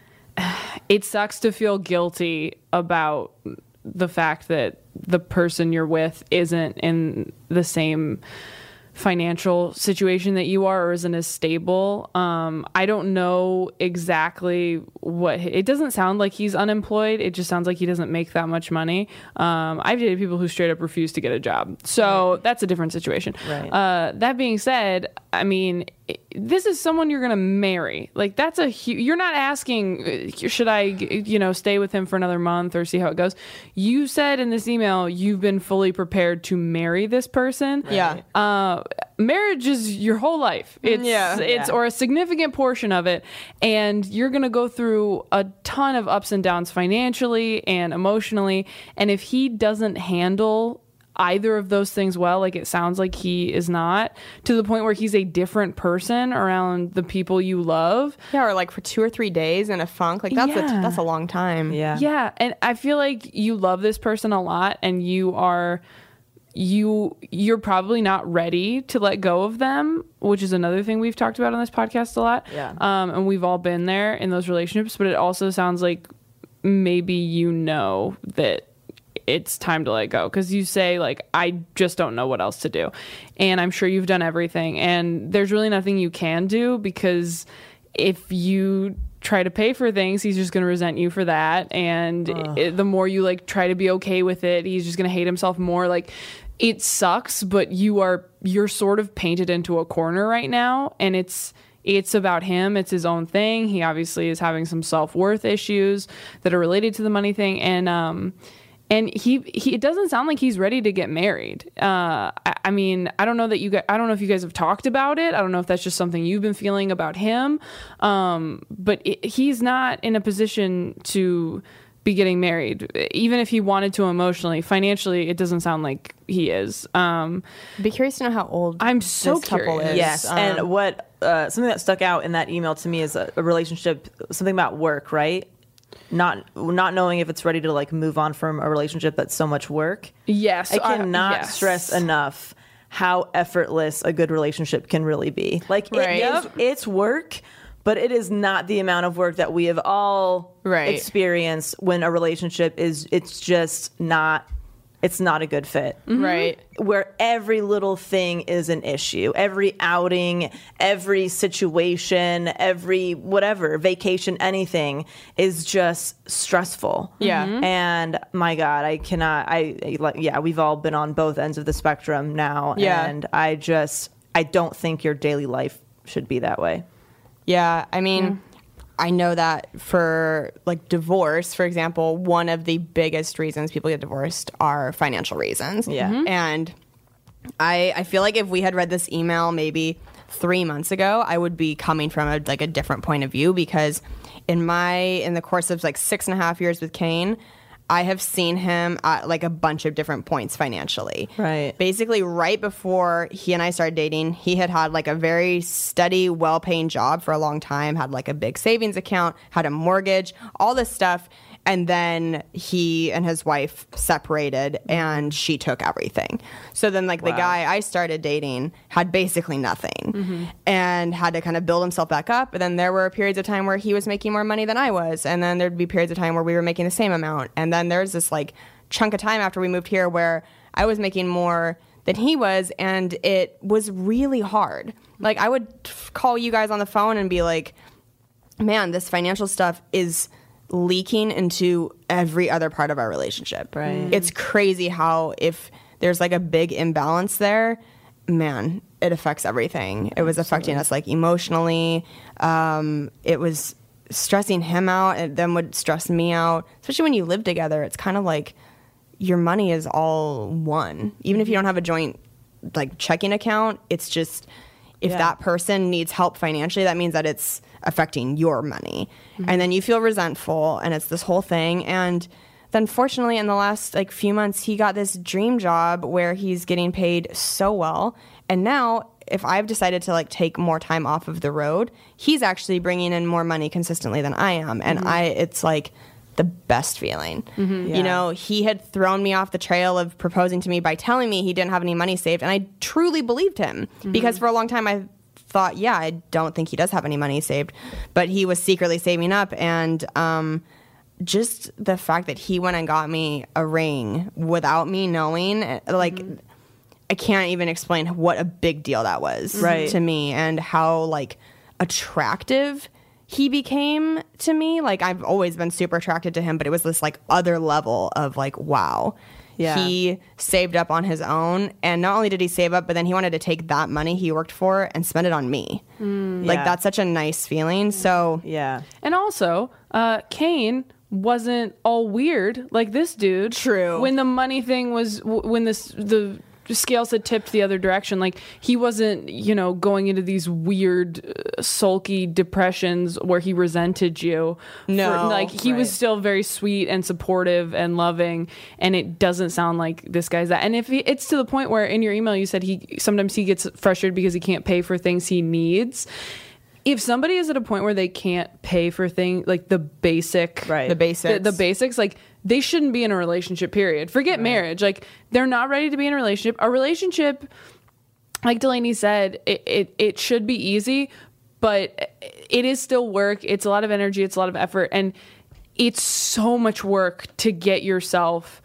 it sucks to feel guilty about the fact that the person you're with isn't in the same financial situation that you are or isn't as stable. Um, I don't know exactly what it doesn't sound like he's unemployed. It just sounds like he doesn't make that much money. Um, I've dated people who straight up refuse to get a job. So right. That's a different situation. Right. Uh, that being said, I mean, this is someone you're going to marry. Like that's a hu- you're not asking, should I, you know, stay with him for another month or see how it goes? You said in this email, you've been fully prepared to marry this person. Yeah. Uh, marriage is your whole life. It's, Yeah. it's, Yeah. or a significant portion of it. And you're going to go through a ton of ups and downs financially and emotionally. And if he doesn't handle either of those things well, like it sounds like he is not, to the point where he's a different person around the people you love. Yeah, or like for two or three days in a funk. Like that's Yeah. a, that's a long time. Yeah. Yeah, and I feel like you love this person a lot, and you are you you're probably not ready to let go of them, which is another thing we've talked about on this podcast a lot. Yeah. Um, and we've all been there in those relationships, but it also sounds like maybe you know that it's time to let go, because you say like, I just don't know what else to do, and I'm sure you've done everything, and there's really nothing you can do, because if you try to pay for things, he's just going to resent you for that, and it, the more you like try to be okay with it, he's just going to hate himself more. Like it sucks, but you are you're sort of painted into a corner right now, and it's It's about him. It's his own thing. He obviously is having some self-worth issues that are related to the money thing, and um and he, he, it doesn't sound like he's ready to get married. Uh, I, I mean, I don't know that you guys, I don't know if you guys have talked about it. I don't know if that's just something you've been feeling about him. Um, but it, he's not in a position to be getting married, even if he wanted to emotionally. Financially, it doesn't sound like he is. Um, I'd be curious to know how old I'm so this couple curious. is. Yes, Um, and what uh, something that stuck out in that email to me is a, a relationship, something about work, right? Not not knowing if it's ready to like move on from a relationship that's so much work. yes. I cannot yes. stress enough how effortless a good relationship can really be. Like Right. it is, it's work, but it is not the amount of work that we have all Right. experienced when a relationship is, it's just not, it's not a good fit. Right. Where every little thing is an issue, every outing, every situation, every whatever, vacation, anything is just stressful. Yeah. Mhm. And my God, I cannot, I, I like, yeah, we've all been on both ends of the spectrum now. Yeah. And I just, I don't think your daily life should be that way. Yeah, I mean, I know that for like divorce, for example, one of the biggest reasons people get divorced are financial reasons. Yeah. Mhm. And I I feel like if we had read this email maybe three months ago, I would be coming from a, like a different point of view, because in my in the course of like six and a half years with Kane, I have seen him at like a bunch of different points financially. Right. Basically, right before he and I started dating, he had had like a very steady, well-paying job for a long time, had like a big savings account, had a mortgage, all this stuff. And then he and his wife separated and she took everything. So then like the guy I started dating had basically nothing and had to kind of build himself back up. And then there were periods of time where he was making more money than I was. And then there'd be periods of time where we were making the same amount. And then there's this like chunk of time after we moved here where I was making more than he was. And it was really hard. Like I would call you guys on the phone and be like, man, this financial stuff is leaking into every other part of our relationship. Right. It's crazy how if there's like a big imbalance there, man, it affects everything. It was affecting us like emotionally. Um, it was stressing him out, and then would stress me out. Especially when you live together, it's kind of like your money is all one. Even if you don't have a joint like checking account, it's just if Yeah. that person needs help financially, that means that it's affecting your money. Mm-hmm. And then you feel resentful, and it's this whole thing. And then fortunately in the last like few months, he got this dream job where he's getting paid so well. And now if I've decided to like take more time off of the road, he's actually bringing in more money consistently than I am. And mm-hmm. I, it's like the best feeling. Mm-hmm. Yeah. You know, he had thrown me off the trail of proposing to me by telling me he didn't have any money saved. And I truly believed him mm-hmm. because for a long time I thought, yeah, I don't think he does have any money saved, but he was secretly saving up. And um, just the fact that he went and got me a ring without me knowing, like, mm-hmm. I can't even explain what a big deal that was right. to me, and how like attractive he became to me. Like I've always been super attracted to him, but it was this like other level of like, wow. Yeah. He saved up on his own, and not only did he save up, but then he wanted to take that money he worked for and spend it on me. Mm, like yeah. that's such a nice feeling. So Yeah. And also, uh, Kane wasn't all weird like this dude. True. When the money thing was, w- when this the scales had tipped the other direction, like he wasn't, you know, going into these weird, uh, sulky depressions where he resented you. No, For, like he was right. still very sweet and supportive and loving, and it doesn't sound like this guy's that. And if he, it's to the point where in your email you said he sometimes he gets frustrated because he can't pay for things he needs. If somebody is at a point where they can't pay for things like the basic, Right. the basics, the, the basics, like they shouldn't be in a relationship, period. Forget right. marriage. Like they're not ready to be in a relationship. A relationship, like Delaney said, it, it, it should be easy, but it is still work. It's a lot of energy. It's a lot of effort. And it's so much work to get yourself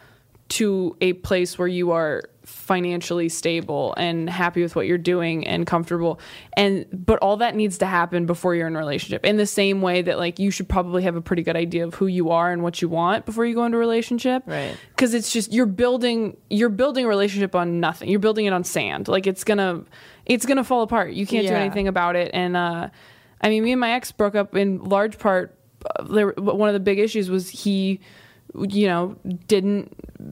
to a place where you are financially stable and happy with what you're doing and comfortable. And but all that needs to happen before you're in a relationship, in the same way that like you should probably have a pretty good idea of who you are and what you want before you go into a relationship. Right. Because it's just you're building you're building a relationship on nothing. You're building it on sand. Like it's gonna it's gonna fall apart. You can't do Yeah. anything about it. And uh I mean, me and my ex broke up in large part. Uh, there, one of the big issues was he you know, didn't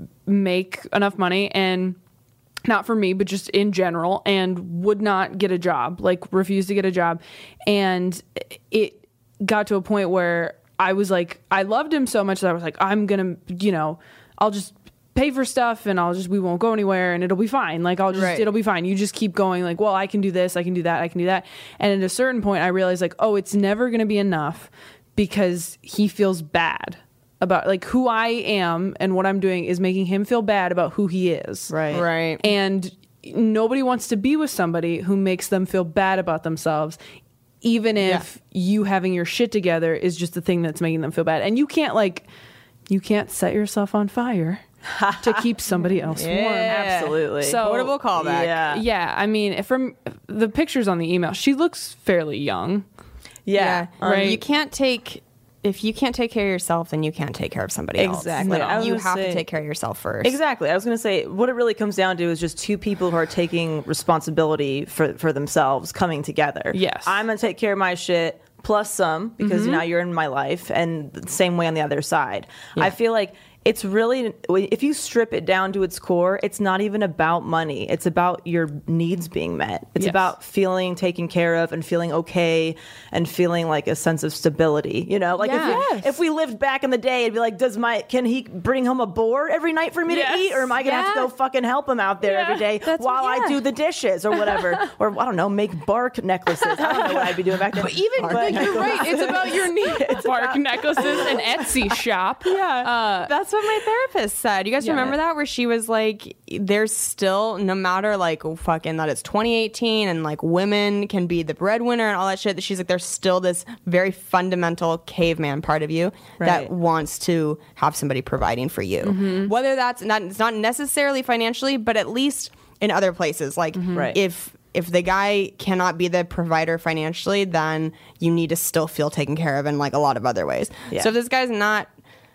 make enough money, and not for me, but just in general, and would not get a job, like refused to get a job. And it got to a point where I was like, I loved him so much that I was like, I'm going to, you know, I'll just pay for stuff and I'll just, we won't go anywhere and it'll be fine. Like I'll just, Right. it'll be fine. You just keep going like, well, I can do this, I can do that, I can do that. And at a certain point I realized like, oh, it's never going to be enough because he feels bad about like who I am, and what I'm doing is making him feel bad about who he is. Right. Right. And nobody wants to be with somebody who makes them feel bad about themselves, even if Yeah. you having your shit together is just the thing that's making them feel bad. And you can't like, you can't set yourself on fire to keep somebody else warm. Absolutely. So Quotable callback. Yeah. yeah, I mean, from the pictures on the email, she looks fairly young. Yeah. Um, Right. You can't take if you can't take care of yourself, then you can't take care of somebody else. Exactly. I was You gonna have say- to take care of yourself first. Exactly. I was going to say what it really comes down to is just two people who are taking responsibility for, for themselves coming together. Yes. I'm going to take care of my shit plus some because now you're in my life, and the same way on the other side. I feel like it's really, if you strip it down to its core, it's not even about money. It's about your needs being met. It's Yes. about feeling taken care of and feeling okay and feeling like a sense of stability. You know, like Yes. if, we, if we lived back in the day, it'd be like, does my, can he bring home a boar every night for me Yes. to eat? Or am I going to have to Yeah. go fucking help him out there Yeah. every day That's- while I yeah. do the dishes or whatever? Or I don't know, make bark necklaces. I don't know what I'd be doing back then. But even like, you're right, it's about your need. Bark necklaces and Etsy shop. Yeah. That's what my therapist said. You guys Yeah. remember that? Where she was like, there's still, no matter like oh, fucking that it's twenty eighteen and like women can be the breadwinner and all that shit, that she's like, there's still this very fundamental caveman part of you Right. that wants to have somebody providing for you. Whether that's not, it's not necessarily financially, but at least in other places. Like Right. if, if the guy cannot be the provider financially, then you need to still feel taken care of in like a lot of other ways. Yeah. So if this guy's not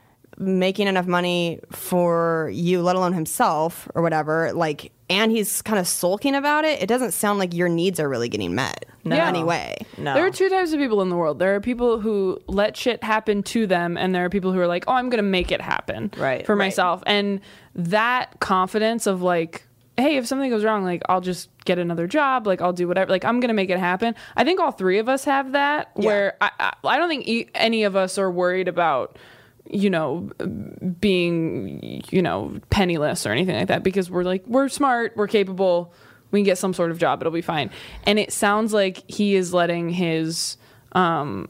making enough money for you, let alone himself or whatever, like, and he's kind of sulking about it, it doesn't sound like your needs are really getting met in No. any way. No. There are two types of people in the world. There are people who let shit happen to them, and there are people who are like, oh, I'm going to make it happen Right. for Right. myself. And that confidence of like, hey, if something goes wrong, like, I'll just get another job, like, I'll do whatever, like, I'm going to make it happen. I think all three of us have that, where I, I, I don't think e- any of us are worried about, you know, being, you know, penniless or anything like that, because we're like, we're smart, we're capable, we can get some sort of job, it'll be fine. And it sounds like he is letting his um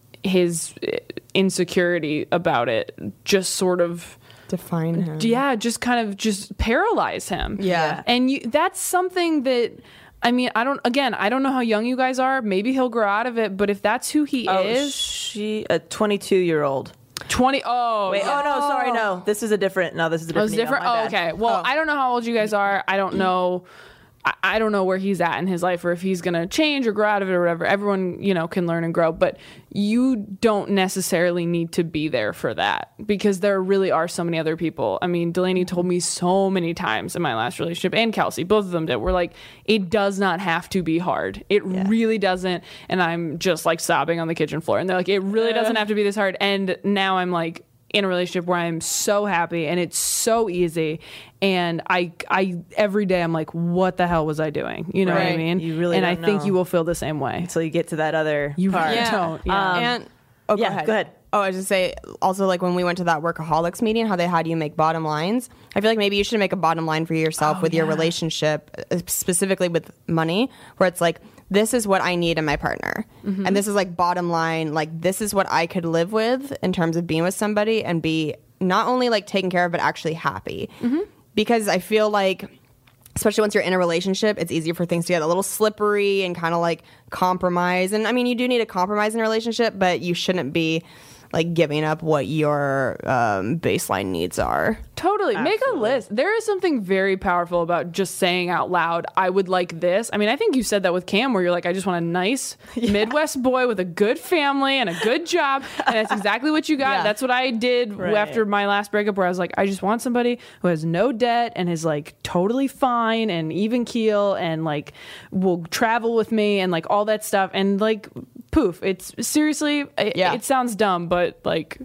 his insecurity about it just sort of Define him. yeah just kind of just paralyze him. Yeah. And you, that's something that, I mean, I don't, again, I don't know how young you guys are, maybe he'll grow out of it, but if that's who he Oh, is, she, a twenty-two year old. twenty, oh Wait, oh no, sorry, no. This is a different, no, this is a Oh, different. it's different. email, my Oh, bad. okay. Well, I don't know how old you guys are. I don't know. I, I don't know where he's at in his life, or if he's gonna change or grow out of it or whatever. Everyone, you know, can learn and grow, but you don't necessarily need to be there for that, because there really are so many other people. I mean, Delaney told me so many times in my last relationship, and Kelsey, both of them did. We're like, it does not have to be hard. It really doesn't. And I'm just like sobbing on the kitchen floor, and they're like, it really doesn't have to be this hard. And now I'm like, in a relationship where I'm so happy and it's so easy, and I I every day I'm like, what the hell was I doing? You know what I Right. mean? You really and don't I think know. you will feel the same way. Until you get to that other You part. really don't. Yeah. Um, and oh, go yeah, ahead. go ahead. Oh, I was just say also, like when we went to that workaholics meeting, how they had you make bottom lines. I feel like maybe you should make a bottom line for yourself Oh, with your yeah. relationship, uh, specifically with money, where it's like, this is what I need in my partner, Mm-hmm. and this is like bottom line, like this is what I could live with in terms of being with somebody and be not only like taken care of but actually happy. Mm-hmm. Because I feel like, especially once you're in a relationship, it's easier for things to get a little slippery and kind of like compromise. And I mean, you do need a compromise in a relationship, but you shouldn't be like giving up what your um, baseline needs are. Totally. Make a list. There is something very powerful about just saying out loud, I would like this. I mean, I think you said that with Cam, where you're like, I just want a nice Midwest boy with a good family and a good job. And that's exactly what you got. Yeah. That's what I did Right. after my last breakup, where I was like, I just want somebody who has no debt and is like totally fine and even keel and like will travel with me and like all that stuff. And like, poof, it's seriously, it, Yeah. it sounds dumb, but like,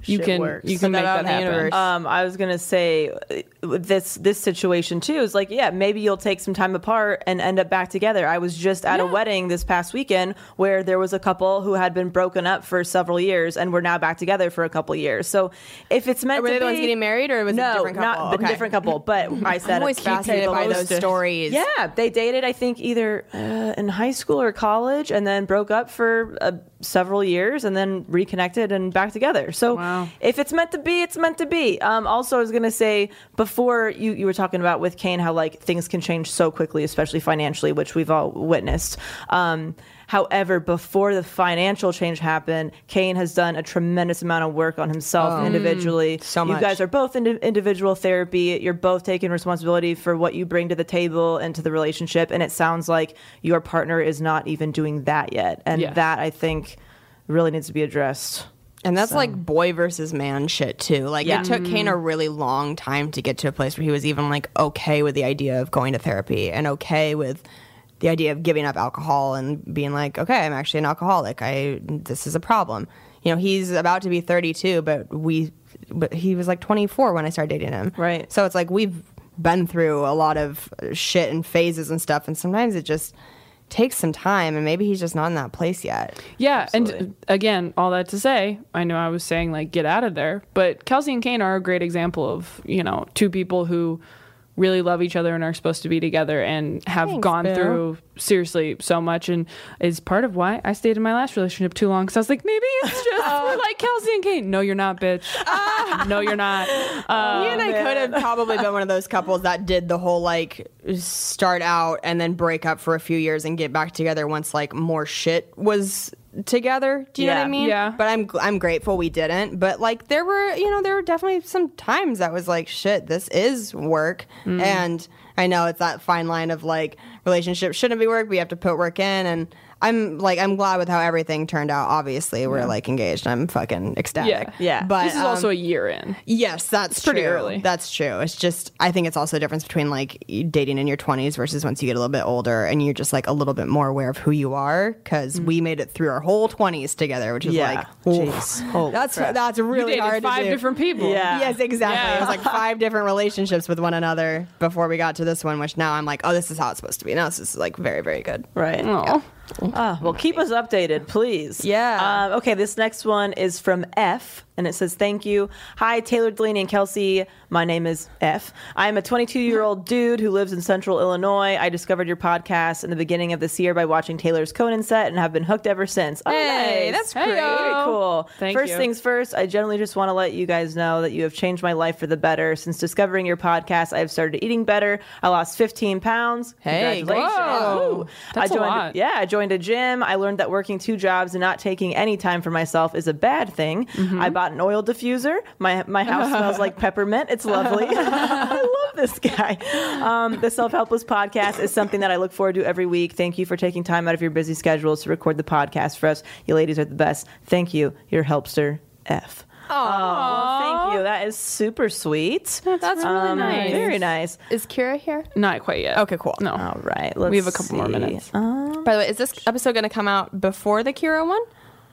you shit can works. you can Put that make out that in the happen. universe. Um, I was gonna say uh, this this situation too is like, yeah, maybe you'll take some time apart and end up back together. I was just at a wedding this past weekend where there was a couple who had been broken up for several years and were now back together for a couple years. So if it's meant Were to they the be, ones getting married, or was it no, a different couple? not a Okay. different couple. But I said I'm always keep fascinated people by those posted. stories. Yeah, they dated, I think, either uh, in high school or college, and then broke up for uh, several years, and then reconnected and back together. So Wow. if it's meant to be, it's meant to be. Um, also, I was going to say, before you, you were talking about with Kane, how like things can change so quickly, especially financially, which we've all witnessed. Um, However, before the financial change happened, Kane has done a tremendous amount of work on himself individually. so You much. guys are both in individual therapy. You're both taking responsibility for what you bring to the table and to the relationship. And it sounds like your partner is not even doing that yet. And Yes. that, I think, really needs to be addressed. And that's like boy versus man shit too. Like Yeah. it took Kane a really long time to get to a place where he was even like okay with the idea of going to therapy and okay with the idea of giving up alcohol and being like, okay, I'm actually an alcoholic. I this is a problem. You know, he's about to be thirty-two, but we but he was like twenty-four when I started dating him. Right. So it's like we've been through a lot of shit and phases and stuff, and sometimes it just takes some time, and maybe he's just not in that place yet. Yeah, and again, all that to say, I know I was saying like get out of there, but Kelsey and Kane are a great example of, you know, two people who really love each other and are supposed to be together and have Thanks, gone Boo. through seriously so much, and is part of why I stayed in my last relationship too long, because I was like, maybe it's just we're like Kelsey and Kane. No, you're not, bitch. No, you're not. Uh, You and I could have probably been one of those couples that did the whole like start out and then break up for a few years and get back together once like more shit was together. Do you know what Yeah. I mean? Yeah. But I'm I'm grateful we didn't. But like there were, you know, there were definitely some times that was like, shit, this is work. And I know it's that fine line of like relationships shouldn't be work, but you have to put work in. And I'm like, I'm glad with how everything turned out. Obviously, we're like engaged. I'm fucking ecstatic. yeah, Yeah. But this is um, also a year in. Yes, that's pretty true. early. That's true. It's just, I think it's also a difference between like dating in your twenties versus once you get a little bit older and you're just like a little bit more aware of who you are. Because we made it through our whole twenties together, which is Yeah. like, Jeez. Holy that's crap. that's You really dated hard five to do. different people. Yeah. Yes, exactly. Yeah. It was like five different relationships with one another before we got to this one, which now I'm like, oh, this is how it's supposed to be. Now this is like very, very good. Right. Aw. Ah, well, keep us updated, please. Yeah. Um, okay, this next one is from F, and it says, thank you. Hi, Taylor, Delaney, and Kelsey. My name is F. I am a twenty-two-year-old dude who lives in central Illinois. I discovered your podcast in the beginning of this year by watching Taylor's Conan set and have been hooked ever since. Oh, Hey, nice. that's Very great. cool. Thank First you. things first, I generally just want to let you guys know that you have changed my life for the better. Since discovering your podcast, I have started eating better. I lost fifteen pounds. Hey, Congratulations. whoa. Woo. That's I a joined, lot. Yeah, I joined a gym. I learned that working two jobs and not taking any time for myself is a bad thing. Mm-hmm. I bought an oil diffuser. My my house smells like peppermint. It's lovely. I love this guy. Um, the Self Helpless podcast is something that I look forward to every week. Thank you for taking time out of your busy schedules to record the podcast for us. You ladies are the best. Thank you. Your helpster, F. Oh, well, thank you. That is super sweet. That's really Um, nice. Very nice. Is Kira here? Not quite yet. Okay, cool. No. All right. Let's We have a couple more see. minutes. Um, By the way, is this episode going to come out before the Kira one?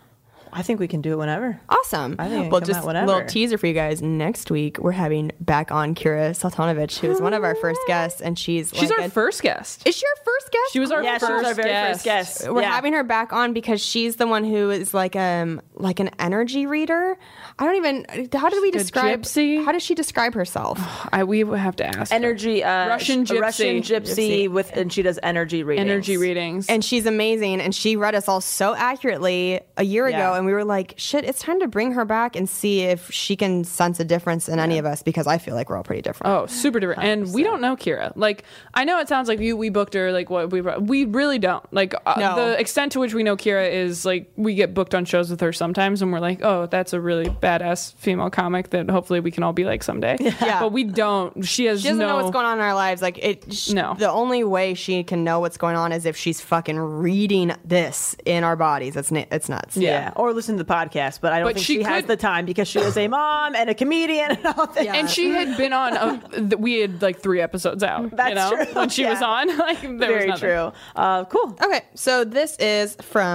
I think we can do it whenever. Awesome. I think it can well, come just out a whenever. little teaser for you guys. Next week, we're having back on Kira Sultanovich, who is one of our first guests, and she's She's like our a- first guest. Is she our first guest? She was our Yeah, first she was our very guest. first guest. We're Yeah. having her back on because she's the one who is like um like an energy reader. I don't even. How did we a describe? gypsy? How does she describe herself? I we would have to ask. her. Energy, uh, Russian a Russian gypsy. gypsy with, and she does energy readings. energy readings. And she's amazing, and she read us all so accurately a year ago, Yeah. and we were like, shit, it's time to bring her back and see if she can sense a difference in any of us, because I feel like we're all pretty different. Oh, super different. And we don't know Kira. Like, I know it sounds like you, we booked her, like, what we we really don't. Like, uh, No. the extent to which we know Kira is, like, we get booked on shows with her sometimes, and we're like, oh, that's a really badass female comic that hopefully we can all be like someday. Yeah. But we don't. She has She doesn't no. know what's going on in our lives. Like it. Sh- No. The only way she can know what's going on is if she's fucking reading this in our bodies. It's n- it's nuts. Yeah. Yeah. or listen to the podcast, but I don't But think she she, has could- the time because she is a mom and a comedian and all that. Yeah. And she had been on, a, th- we had like three episodes out. That's you know, true. when she was Yeah. on. Like, there was Very nothing. true. Uh, cool. Okay, so this is from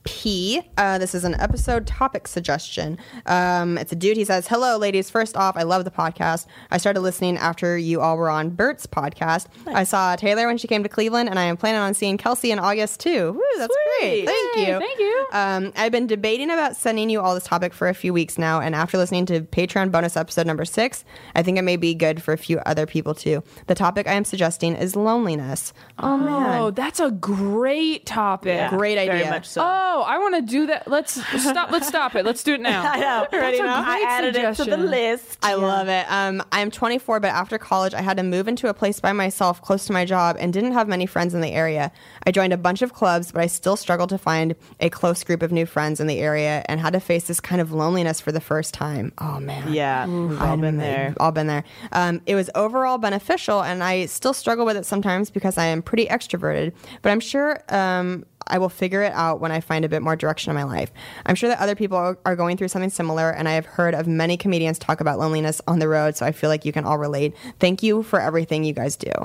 P. Uh, this is an episode topic suggestion. Um, it's a dude. He says, "Hello, ladies. First off, I love the podcast. I started listening after you all were on Bert's podcast. Nice. I saw Taylor when she came to Cleveland, and I am planning on seeing Kelsey in August too. Woo, that's Sweet. great. Thank Yay, you. Thank you. Um, I've been debating about sending you all this topic for a few weeks now, and after listening to Patreon bonus episode number six, I think it may be good for a few other people too. The topic I am suggesting is loneliness. Oh, Oh, man. that's a great topic. Yeah, Great idea. Very much so. Oh, I want to do that. Let's stop. Let's stop it. Let's do it now. I know. Ready That's a now? I great added it to the suggestion. list. I love it. Um, I'm twenty-four, but after college, I had to move into a place by myself close to my job and didn't have many friends in the area. I joined a bunch of clubs, but I still struggled to find a close group of new friends in the area and had to face this kind of loneliness for the first time. Oh, man. Yeah, we've all been there. All been there. Um, it was overall beneficial, and I still struggle with it sometimes because I am pretty extroverted, but I'm sure um, I will figure it out when I find a bit more direction in my life. I'm sure that other people are, are going through something similar, and I have heard of many comedians talk about loneliness on the road, so I feel like you can all relate. Thank you for everything you guys do.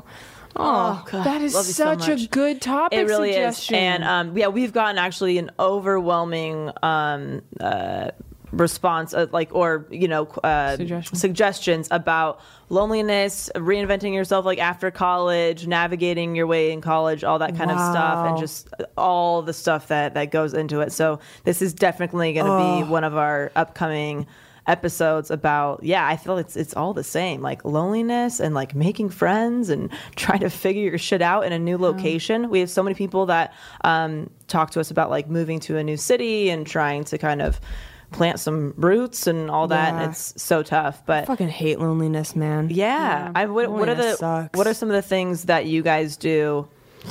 Oh, God. That is Love you so such a much. good topic It really suggestion. is. And um, yeah, we've gotten actually an overwhelming um, uh, response, uh, like, or, you know, uh, Suggestion. suggestions about loneliness, reinventing yourself, like after college, navigating your way in college, all that kind of stuff, and just all the stuff that, that goes into it. So this is definitely going to be one of our upcoming episodes about, yeah, I feel it's it's all the same, like loneliness and like making friends and trying to figure your shit out in a new location. We have so many people that um, talk to us about like moving to a new city and trying to kind of plant some roots and all that. Yeah. And it's so tough, but I fucking hate loneliness, man. yeah, I what, what are the Loneliness sucks. what are some of the things that you guys do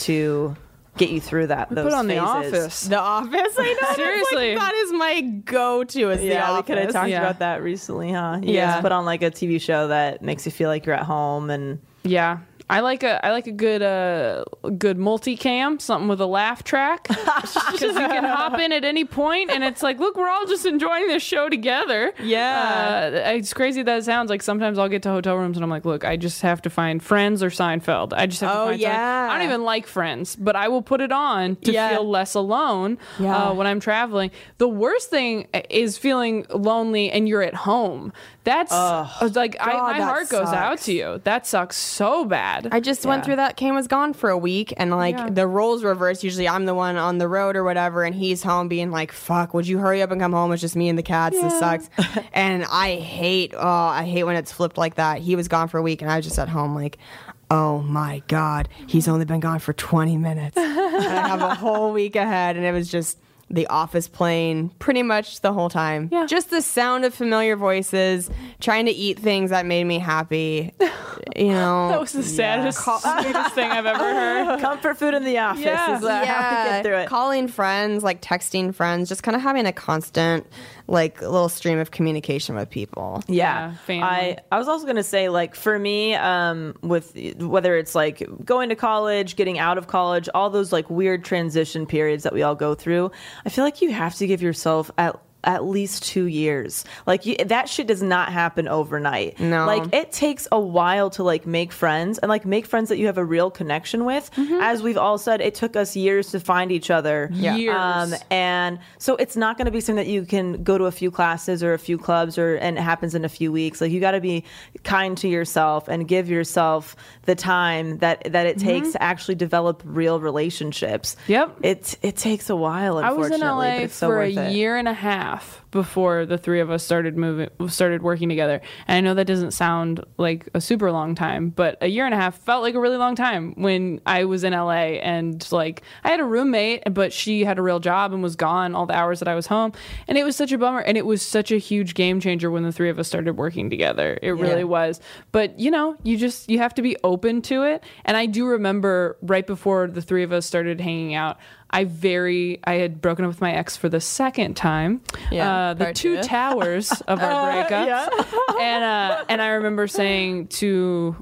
to get you through that? Those Put on phases? The Office. The Office, I know. Seriously. Like, that is my go-to. Is The Yeah, we Office. could have talked Yeah. about that recently, huh? You Yeah. guys put on like a T V show that makes you feel like you're at home and. Yeah. I like a I like a good uh good multicam, something with a laugh track, because you can hop in at any point and it's like, look, we're all just enjoying this show together. Yeah. uh, it's crazy that it sounds like. Sometimes I'll get to hotel rooms and I'm like, look, I just have to find Friends or Seinfeld. I just have to Oh, find. yeah. Something. I don't even like Friends, but I will put it on to Yeah. feel less alone Yeah. uh, when I'm traveling. The worst thing is feeling lonely and you're at home. That's like I, God, my that heart goes out sucks. to you. That sucks so bad. I just went through that. Kane was gone for a week, and like Yeah. the roles reversed. Usually, I'm the one on the road or whatever, and he's home being like, "Fuck, would you hurry up and come home? It's just me and the cats. This sucks." And I hate, oh, I hate when it's flipped like that. He was gone for a week, and I was just at home like, oh my God, he's only been gone for twenty minutes. And I have a whole week ahead, and it was just The Office playing pretty much the whole time. Yeah. Just the sound of familiar voices, trying to eat things that made me happy. You know, That was the saddest, sweetest thing I've ever heard. Comfort food in the office Yeah. is uh, how to get through it. calling friends, like texting friends, just kind of having a constant, like, little stream of communication with people. Yeah, Yeah, family. I I was also gonna say, like, for me, um, with whether it's like going to college, getting out of college, all those like weird transition periods that we all go through, I feel like you have to give yourself at at least two years. Like you, that shit does not happen overnight. No. Like it takes a while to like make friends and like make friends that you have a real connection with. As we've all said, it took us years to find each other. Yeah. Years. Um, and so it's not going to be something that you can go to a few classes or a few clubs or and it happens in a few weeks. Like you got to be kind to yourself and give yourself the time that that it takes to actually develop real relationships. Yep. It it takes a while. I was in Unfortunately, L but A it's so for worth a it. year and a half before the three of us started moving, started working together. And I know that doesn't sound like a super long time, but a year and a half felt like a really long time when I was in L A. And like I had a roommate, but she had a real job and was gone all the hours that I was home. And it was such a bummer. And it was such a huge game changer when the three of us started working together. It really was. But you know, you just you have to be open to it. And I do remember right before the three of us started hanging out, I very I had broken up with my ex for the second time. Yeah, uh, the part two two. towers of our breakup. And uh, and I remember saying to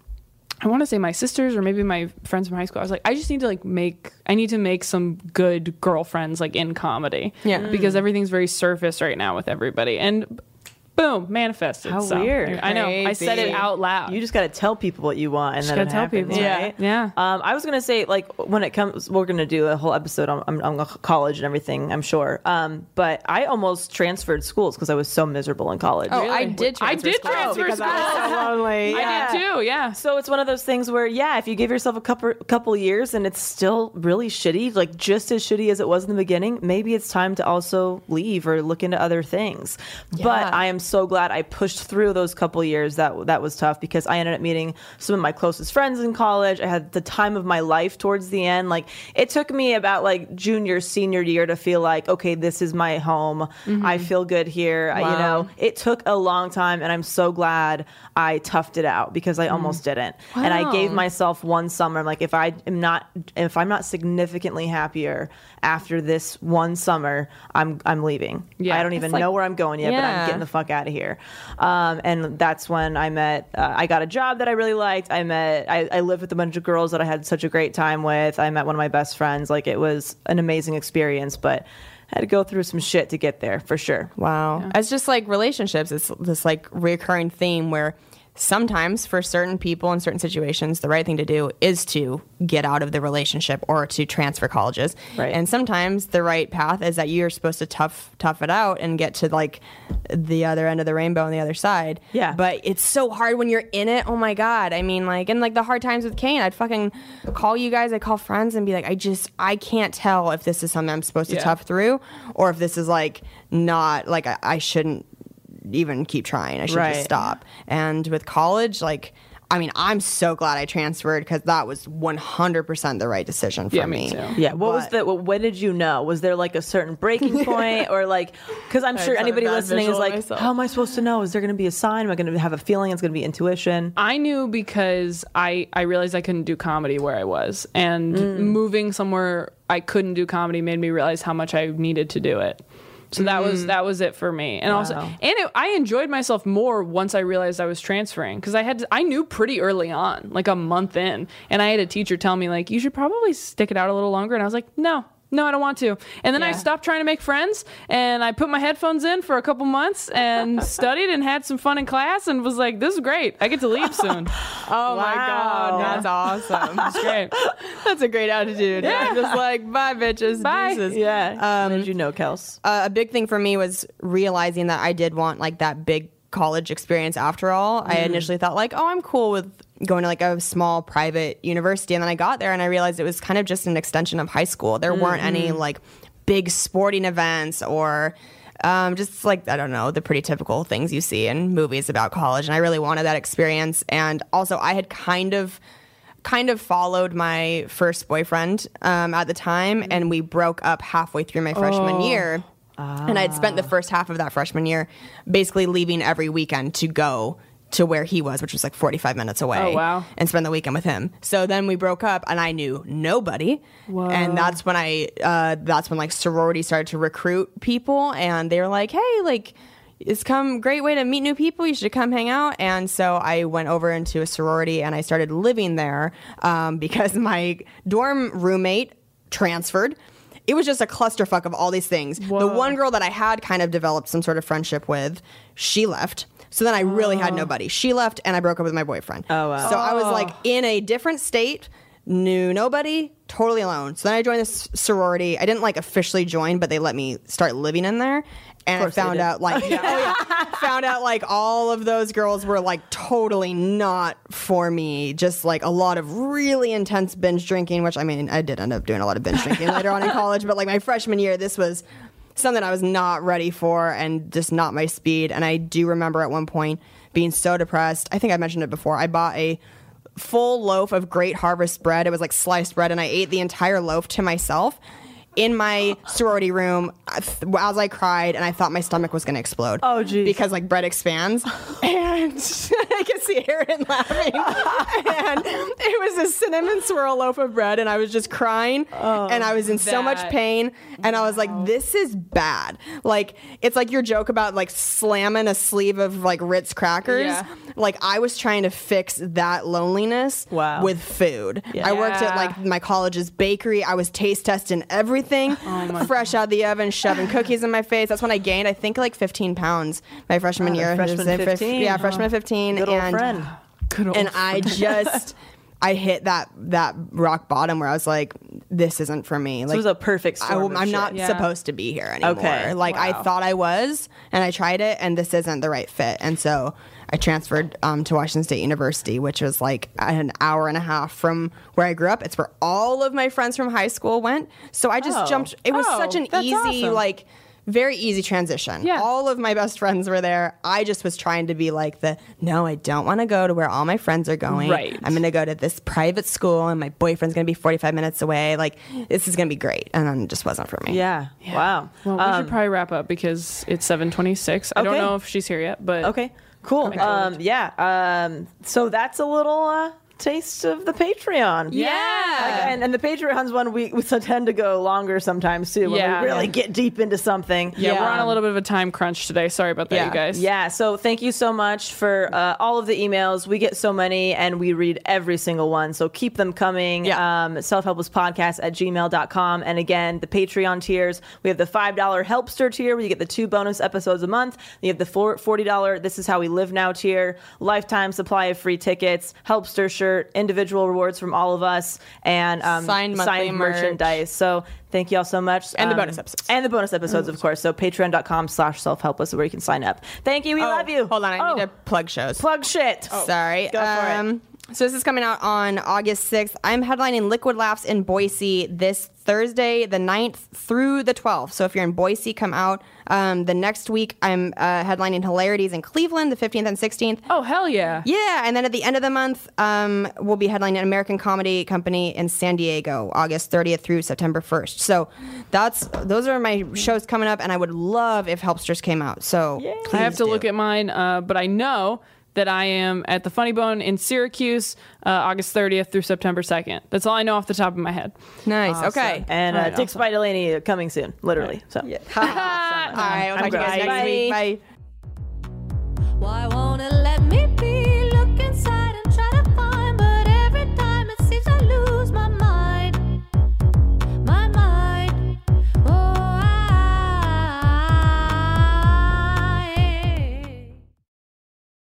I want to say my sisters or maybe my friends from high school, I was like, I just need to like make I need to make some good girlfriends like in comedy. Yeah. Because everything's very surface right now with everybody. And boom, manifested. How So, weird. I know. I said it Crazy. out loud. You just got to tell people what you want, and Just then gotta it tell happens, people. right? Yeah. Um, I was gonna say, like, when it comes, we're gonna do a whole episode on, on, on college and everything, I'm sure. Um, but I almost transferred schools because I was so miserable in college. Oh, I did I transfer did schools transfer because I was schools. so lonely. I did too. Yeah. So it's one of those things where, yeah, if you give yourself a couple couple years and it's still really shitty, like just as shitty as it was in the beginning, maybe it's time to also leave or look into other things. But I am so glad I pushed through those couple years. That that was tough because I ended up meeting some of my closest friends in college. I had the time of my life towards the end. Like it took me about like junior, senior year to feel like, okay, this is my home. I feel good here. I, you know, it took a long time, and I'm so glad I toughed it out because I almost didn't. And I gave myself one summer. I'm like, if I am not, if I'm not significantly happier after this one summer, I'm I'm leaving. Yeah. I don't even like- know where I'm going yet, but I'm Yeah. getting the fuck out of here. Um, and that's when I met. Uh, I got a job that I really liked. I met. I, I lived with a bunch of girls that I had such a great time with. I met one of my best friends. Like it was an amazing experience, but I had to go through some shit to get there for sure. Wow. It's just like relationships. It's this like recurring theme where sometimes for certain people in certain situations, the right thing to do is to get out of the relationship or to transfer colleges. Right. And sometimes the right path is that you're supposed to tough tough it out and get to like the other end of the rainbow on the other side. Yeah. But it's so hard when you're in it. Oh my God. I mean, like, and like the hard times with Kane, I'd fucking call you guys, I'd call friends and be like, I just, I can't tell if this is something I'm supposed to Yeah. tough through or if this is like not, like, I, I shouldn't even keep trying. I should Right. just stop. And with college, like, I mean, I'm so glad I transferred because that was one hundred percent the right decision for Yeah, me me. too. Yeah. What was But- the? What, when did you know? Was there like a certain breaking point, or like? Because I'm sure had a anybody bad listening is visual of like, myself. how am I supposed to know? Is there going to be a sign? Am I going to have a feeling? It's going to be intuition. I knew because I, I realized I couldn't do comedy where I was. And moving somewhere I couldn't do comedy made me realize how much I needed to do it. So that was that was it for me. And also, and it, I enjoyed myself more once I realized I was transferring because I had to, I knew pretty early on, like a month in, and I had a teacher tell me like, you should probably stick it out a little longer. And I was like, no. No, I don't want to. And then I stopped trying to make friends, and I put my headphones in for a couple months and studied and had some fun in class and was like, this is great. I get to leave soon. Oh my God, that's awesome. It's great. That's a great attitude. Yeah. Just like, bye, bitches. Bye. Deuces. Yeah. Um, when did you know, Kels? uh, a big thing for me was realizing that I did want like that big college experience after all. I initially thought like, oh, I'm cool with going to like a small private university. And then I got there and I realized it was kind of just an extension of high school. There weren't any like big sporting events or um, just like, I don't know, the pretty typical things you see in movies about college. And I really wanted that experience. And also I had kind of kind of followed my first boyfriend um, at the time, and we broke up halfway through my freshman year. And I'd spent the first half of that freshman year basically leaving every weekend to go to where he was, which was like forty-five minutes away. Oh, wow. And spend the weekend with him. So then we broke up and I knew nobody. Whoa. And that's when I, uh, that's when like sorority started to recruit people, and they were like, hey, like, it's come great way to meet new people. You should come hang out. And so I went over into a sorority and I started living there um, because my dorm roommate transferred. It was just a clusterfuck of all these things. The one girl that I had kind of developed some sort of friendship with, she left. So then I really had nobody. She left and I broke up with my boyfriend. Oh, wow. So I was like in a different state, knew nobody, totally alone. So then I joined this sorority. I didn't like officially join, but they let me start living in there. And I course they found did. out like, oh, yeah, found out like all of those girls were like totally not for me. Just like a lot of really intense binge drinking, which I mean, I did end up doing a lot of binge drinking later on in college, but like my freshman year, this was something I was not ready for and just not my speed. And I do remember at one point being so depressed. I think I mentioned it before. I bought a full loaf of Great Harvest bread. It was like sliced bread, and I ate the entire loaf to myself in my sorority room as I cried, and I thought my stomach was going to explode. Oh, geez. Because like bread expands. And I get see Aaron laughing. And it was a cinnamon swirl loaf of bread, and I was just crying, Oh, and I was in so much that- pain, and I was like, this is bad. Like, it's like your joke about like slamming a sleeve of like Ritz crackers. Yeah. Like, I was trying to fix that loneliness Wow. with food. I worked at Yeah. like my college's bakery. I was taste testing everything, Oh fresh out of the oven, shoving cookies in my face. That's when I gained, I think, like fifteen pounds my freshman Oh, year. freshman It was in fif- fifteen, yeah, huh? freshman fifteen. Good old and friend. Good old and I just, I hit that that rock bottom where I was like, this isn't for me. This Like, was a perfect I, storm of I'm shit. not Yeah. supposed to be here anymore. Okay. Like, I Wow. thought I was, and I tried it, and this isn't the right fit. And so I transferred um, to Washington State University, which was like an hour and a half from where I grew up. It's where all of my friends from high school went. So I just Oh. jumped. It was Oh, such an that's easy, awesome. like, very easy transition. Yeah. All of my best friends were there. I just was trying to be like the, no, I don't want to go to where all my friends are going. Right. I'm going to go to this private school, and my boyfriend's going to be forty-five minutes away. Like, this is going to be great. And then it just wasn't for me. Yeah. Wow. Well, we Um, should probably wrap up because it's seven twenty-six. I don't Okay. know if she's here yet, but Okay. Cool. Um, yeah. Um, so that's a little uh, taste of the Patreon. Yeah. Like, and, and the Patreon's one we, we tend to go longer sometimes too when Yeah. we really Yeah. get deep into something. yeah, we're on a Um, little bit of a time crunch today. Sorry about that, Yeah. you guys. Yeah, so thank you so much for uh, all of the emails. We get so many, and we read every single one. So keep them coming. Yeah. Um, selfhelplesspodcast at gmail dot com. And again, the Patreon tiers. We have the five dollar Helpster tier where you get the two bonus episodes a month. You have the four- forty dollar This Is How We Live Now tier, lifetime supply of free tickets, Helpster shirt, individual rewards from all of us, and um, Signed monthly merch. merchandise. So thank you all so much. And the Um, bonus episodes. And the bonus episodes, of course. So patreon dot com slash self helpless where you can sign up. Thank you. We Oh, love you. Hold on. I Oh, need to plug shows. plug shit. Sorry. Go for it. um, So this is coming out on August sixth. I'm headlining Liquid Laughs in Boise this Thursday, the ninth through the twelfth. So if you're in Boise, come out. Um, the next week, I'm uh, headlining Hilarities in Cleveland, the fifteenth and sixteenth. Oh, hell yeah. Yeah, and then at the end of the month, um, we'll be headlining American Comedy Company in San Diego, August thirtieth through September first. So that's those are my shows coming up, and I would love if Helpsters came out. So I have to please look do. at mine, uh, but I know that I am at the Funny Bone in Syracuse, uh, August thirtieth through September second. That's all I know off the top of my head. Nice. Okay. And uh, All right, Dick awesome. Spy Delaney coming soon, literally. So All right. We'll talk to you guys Bye. next week. Bye. Why won't it let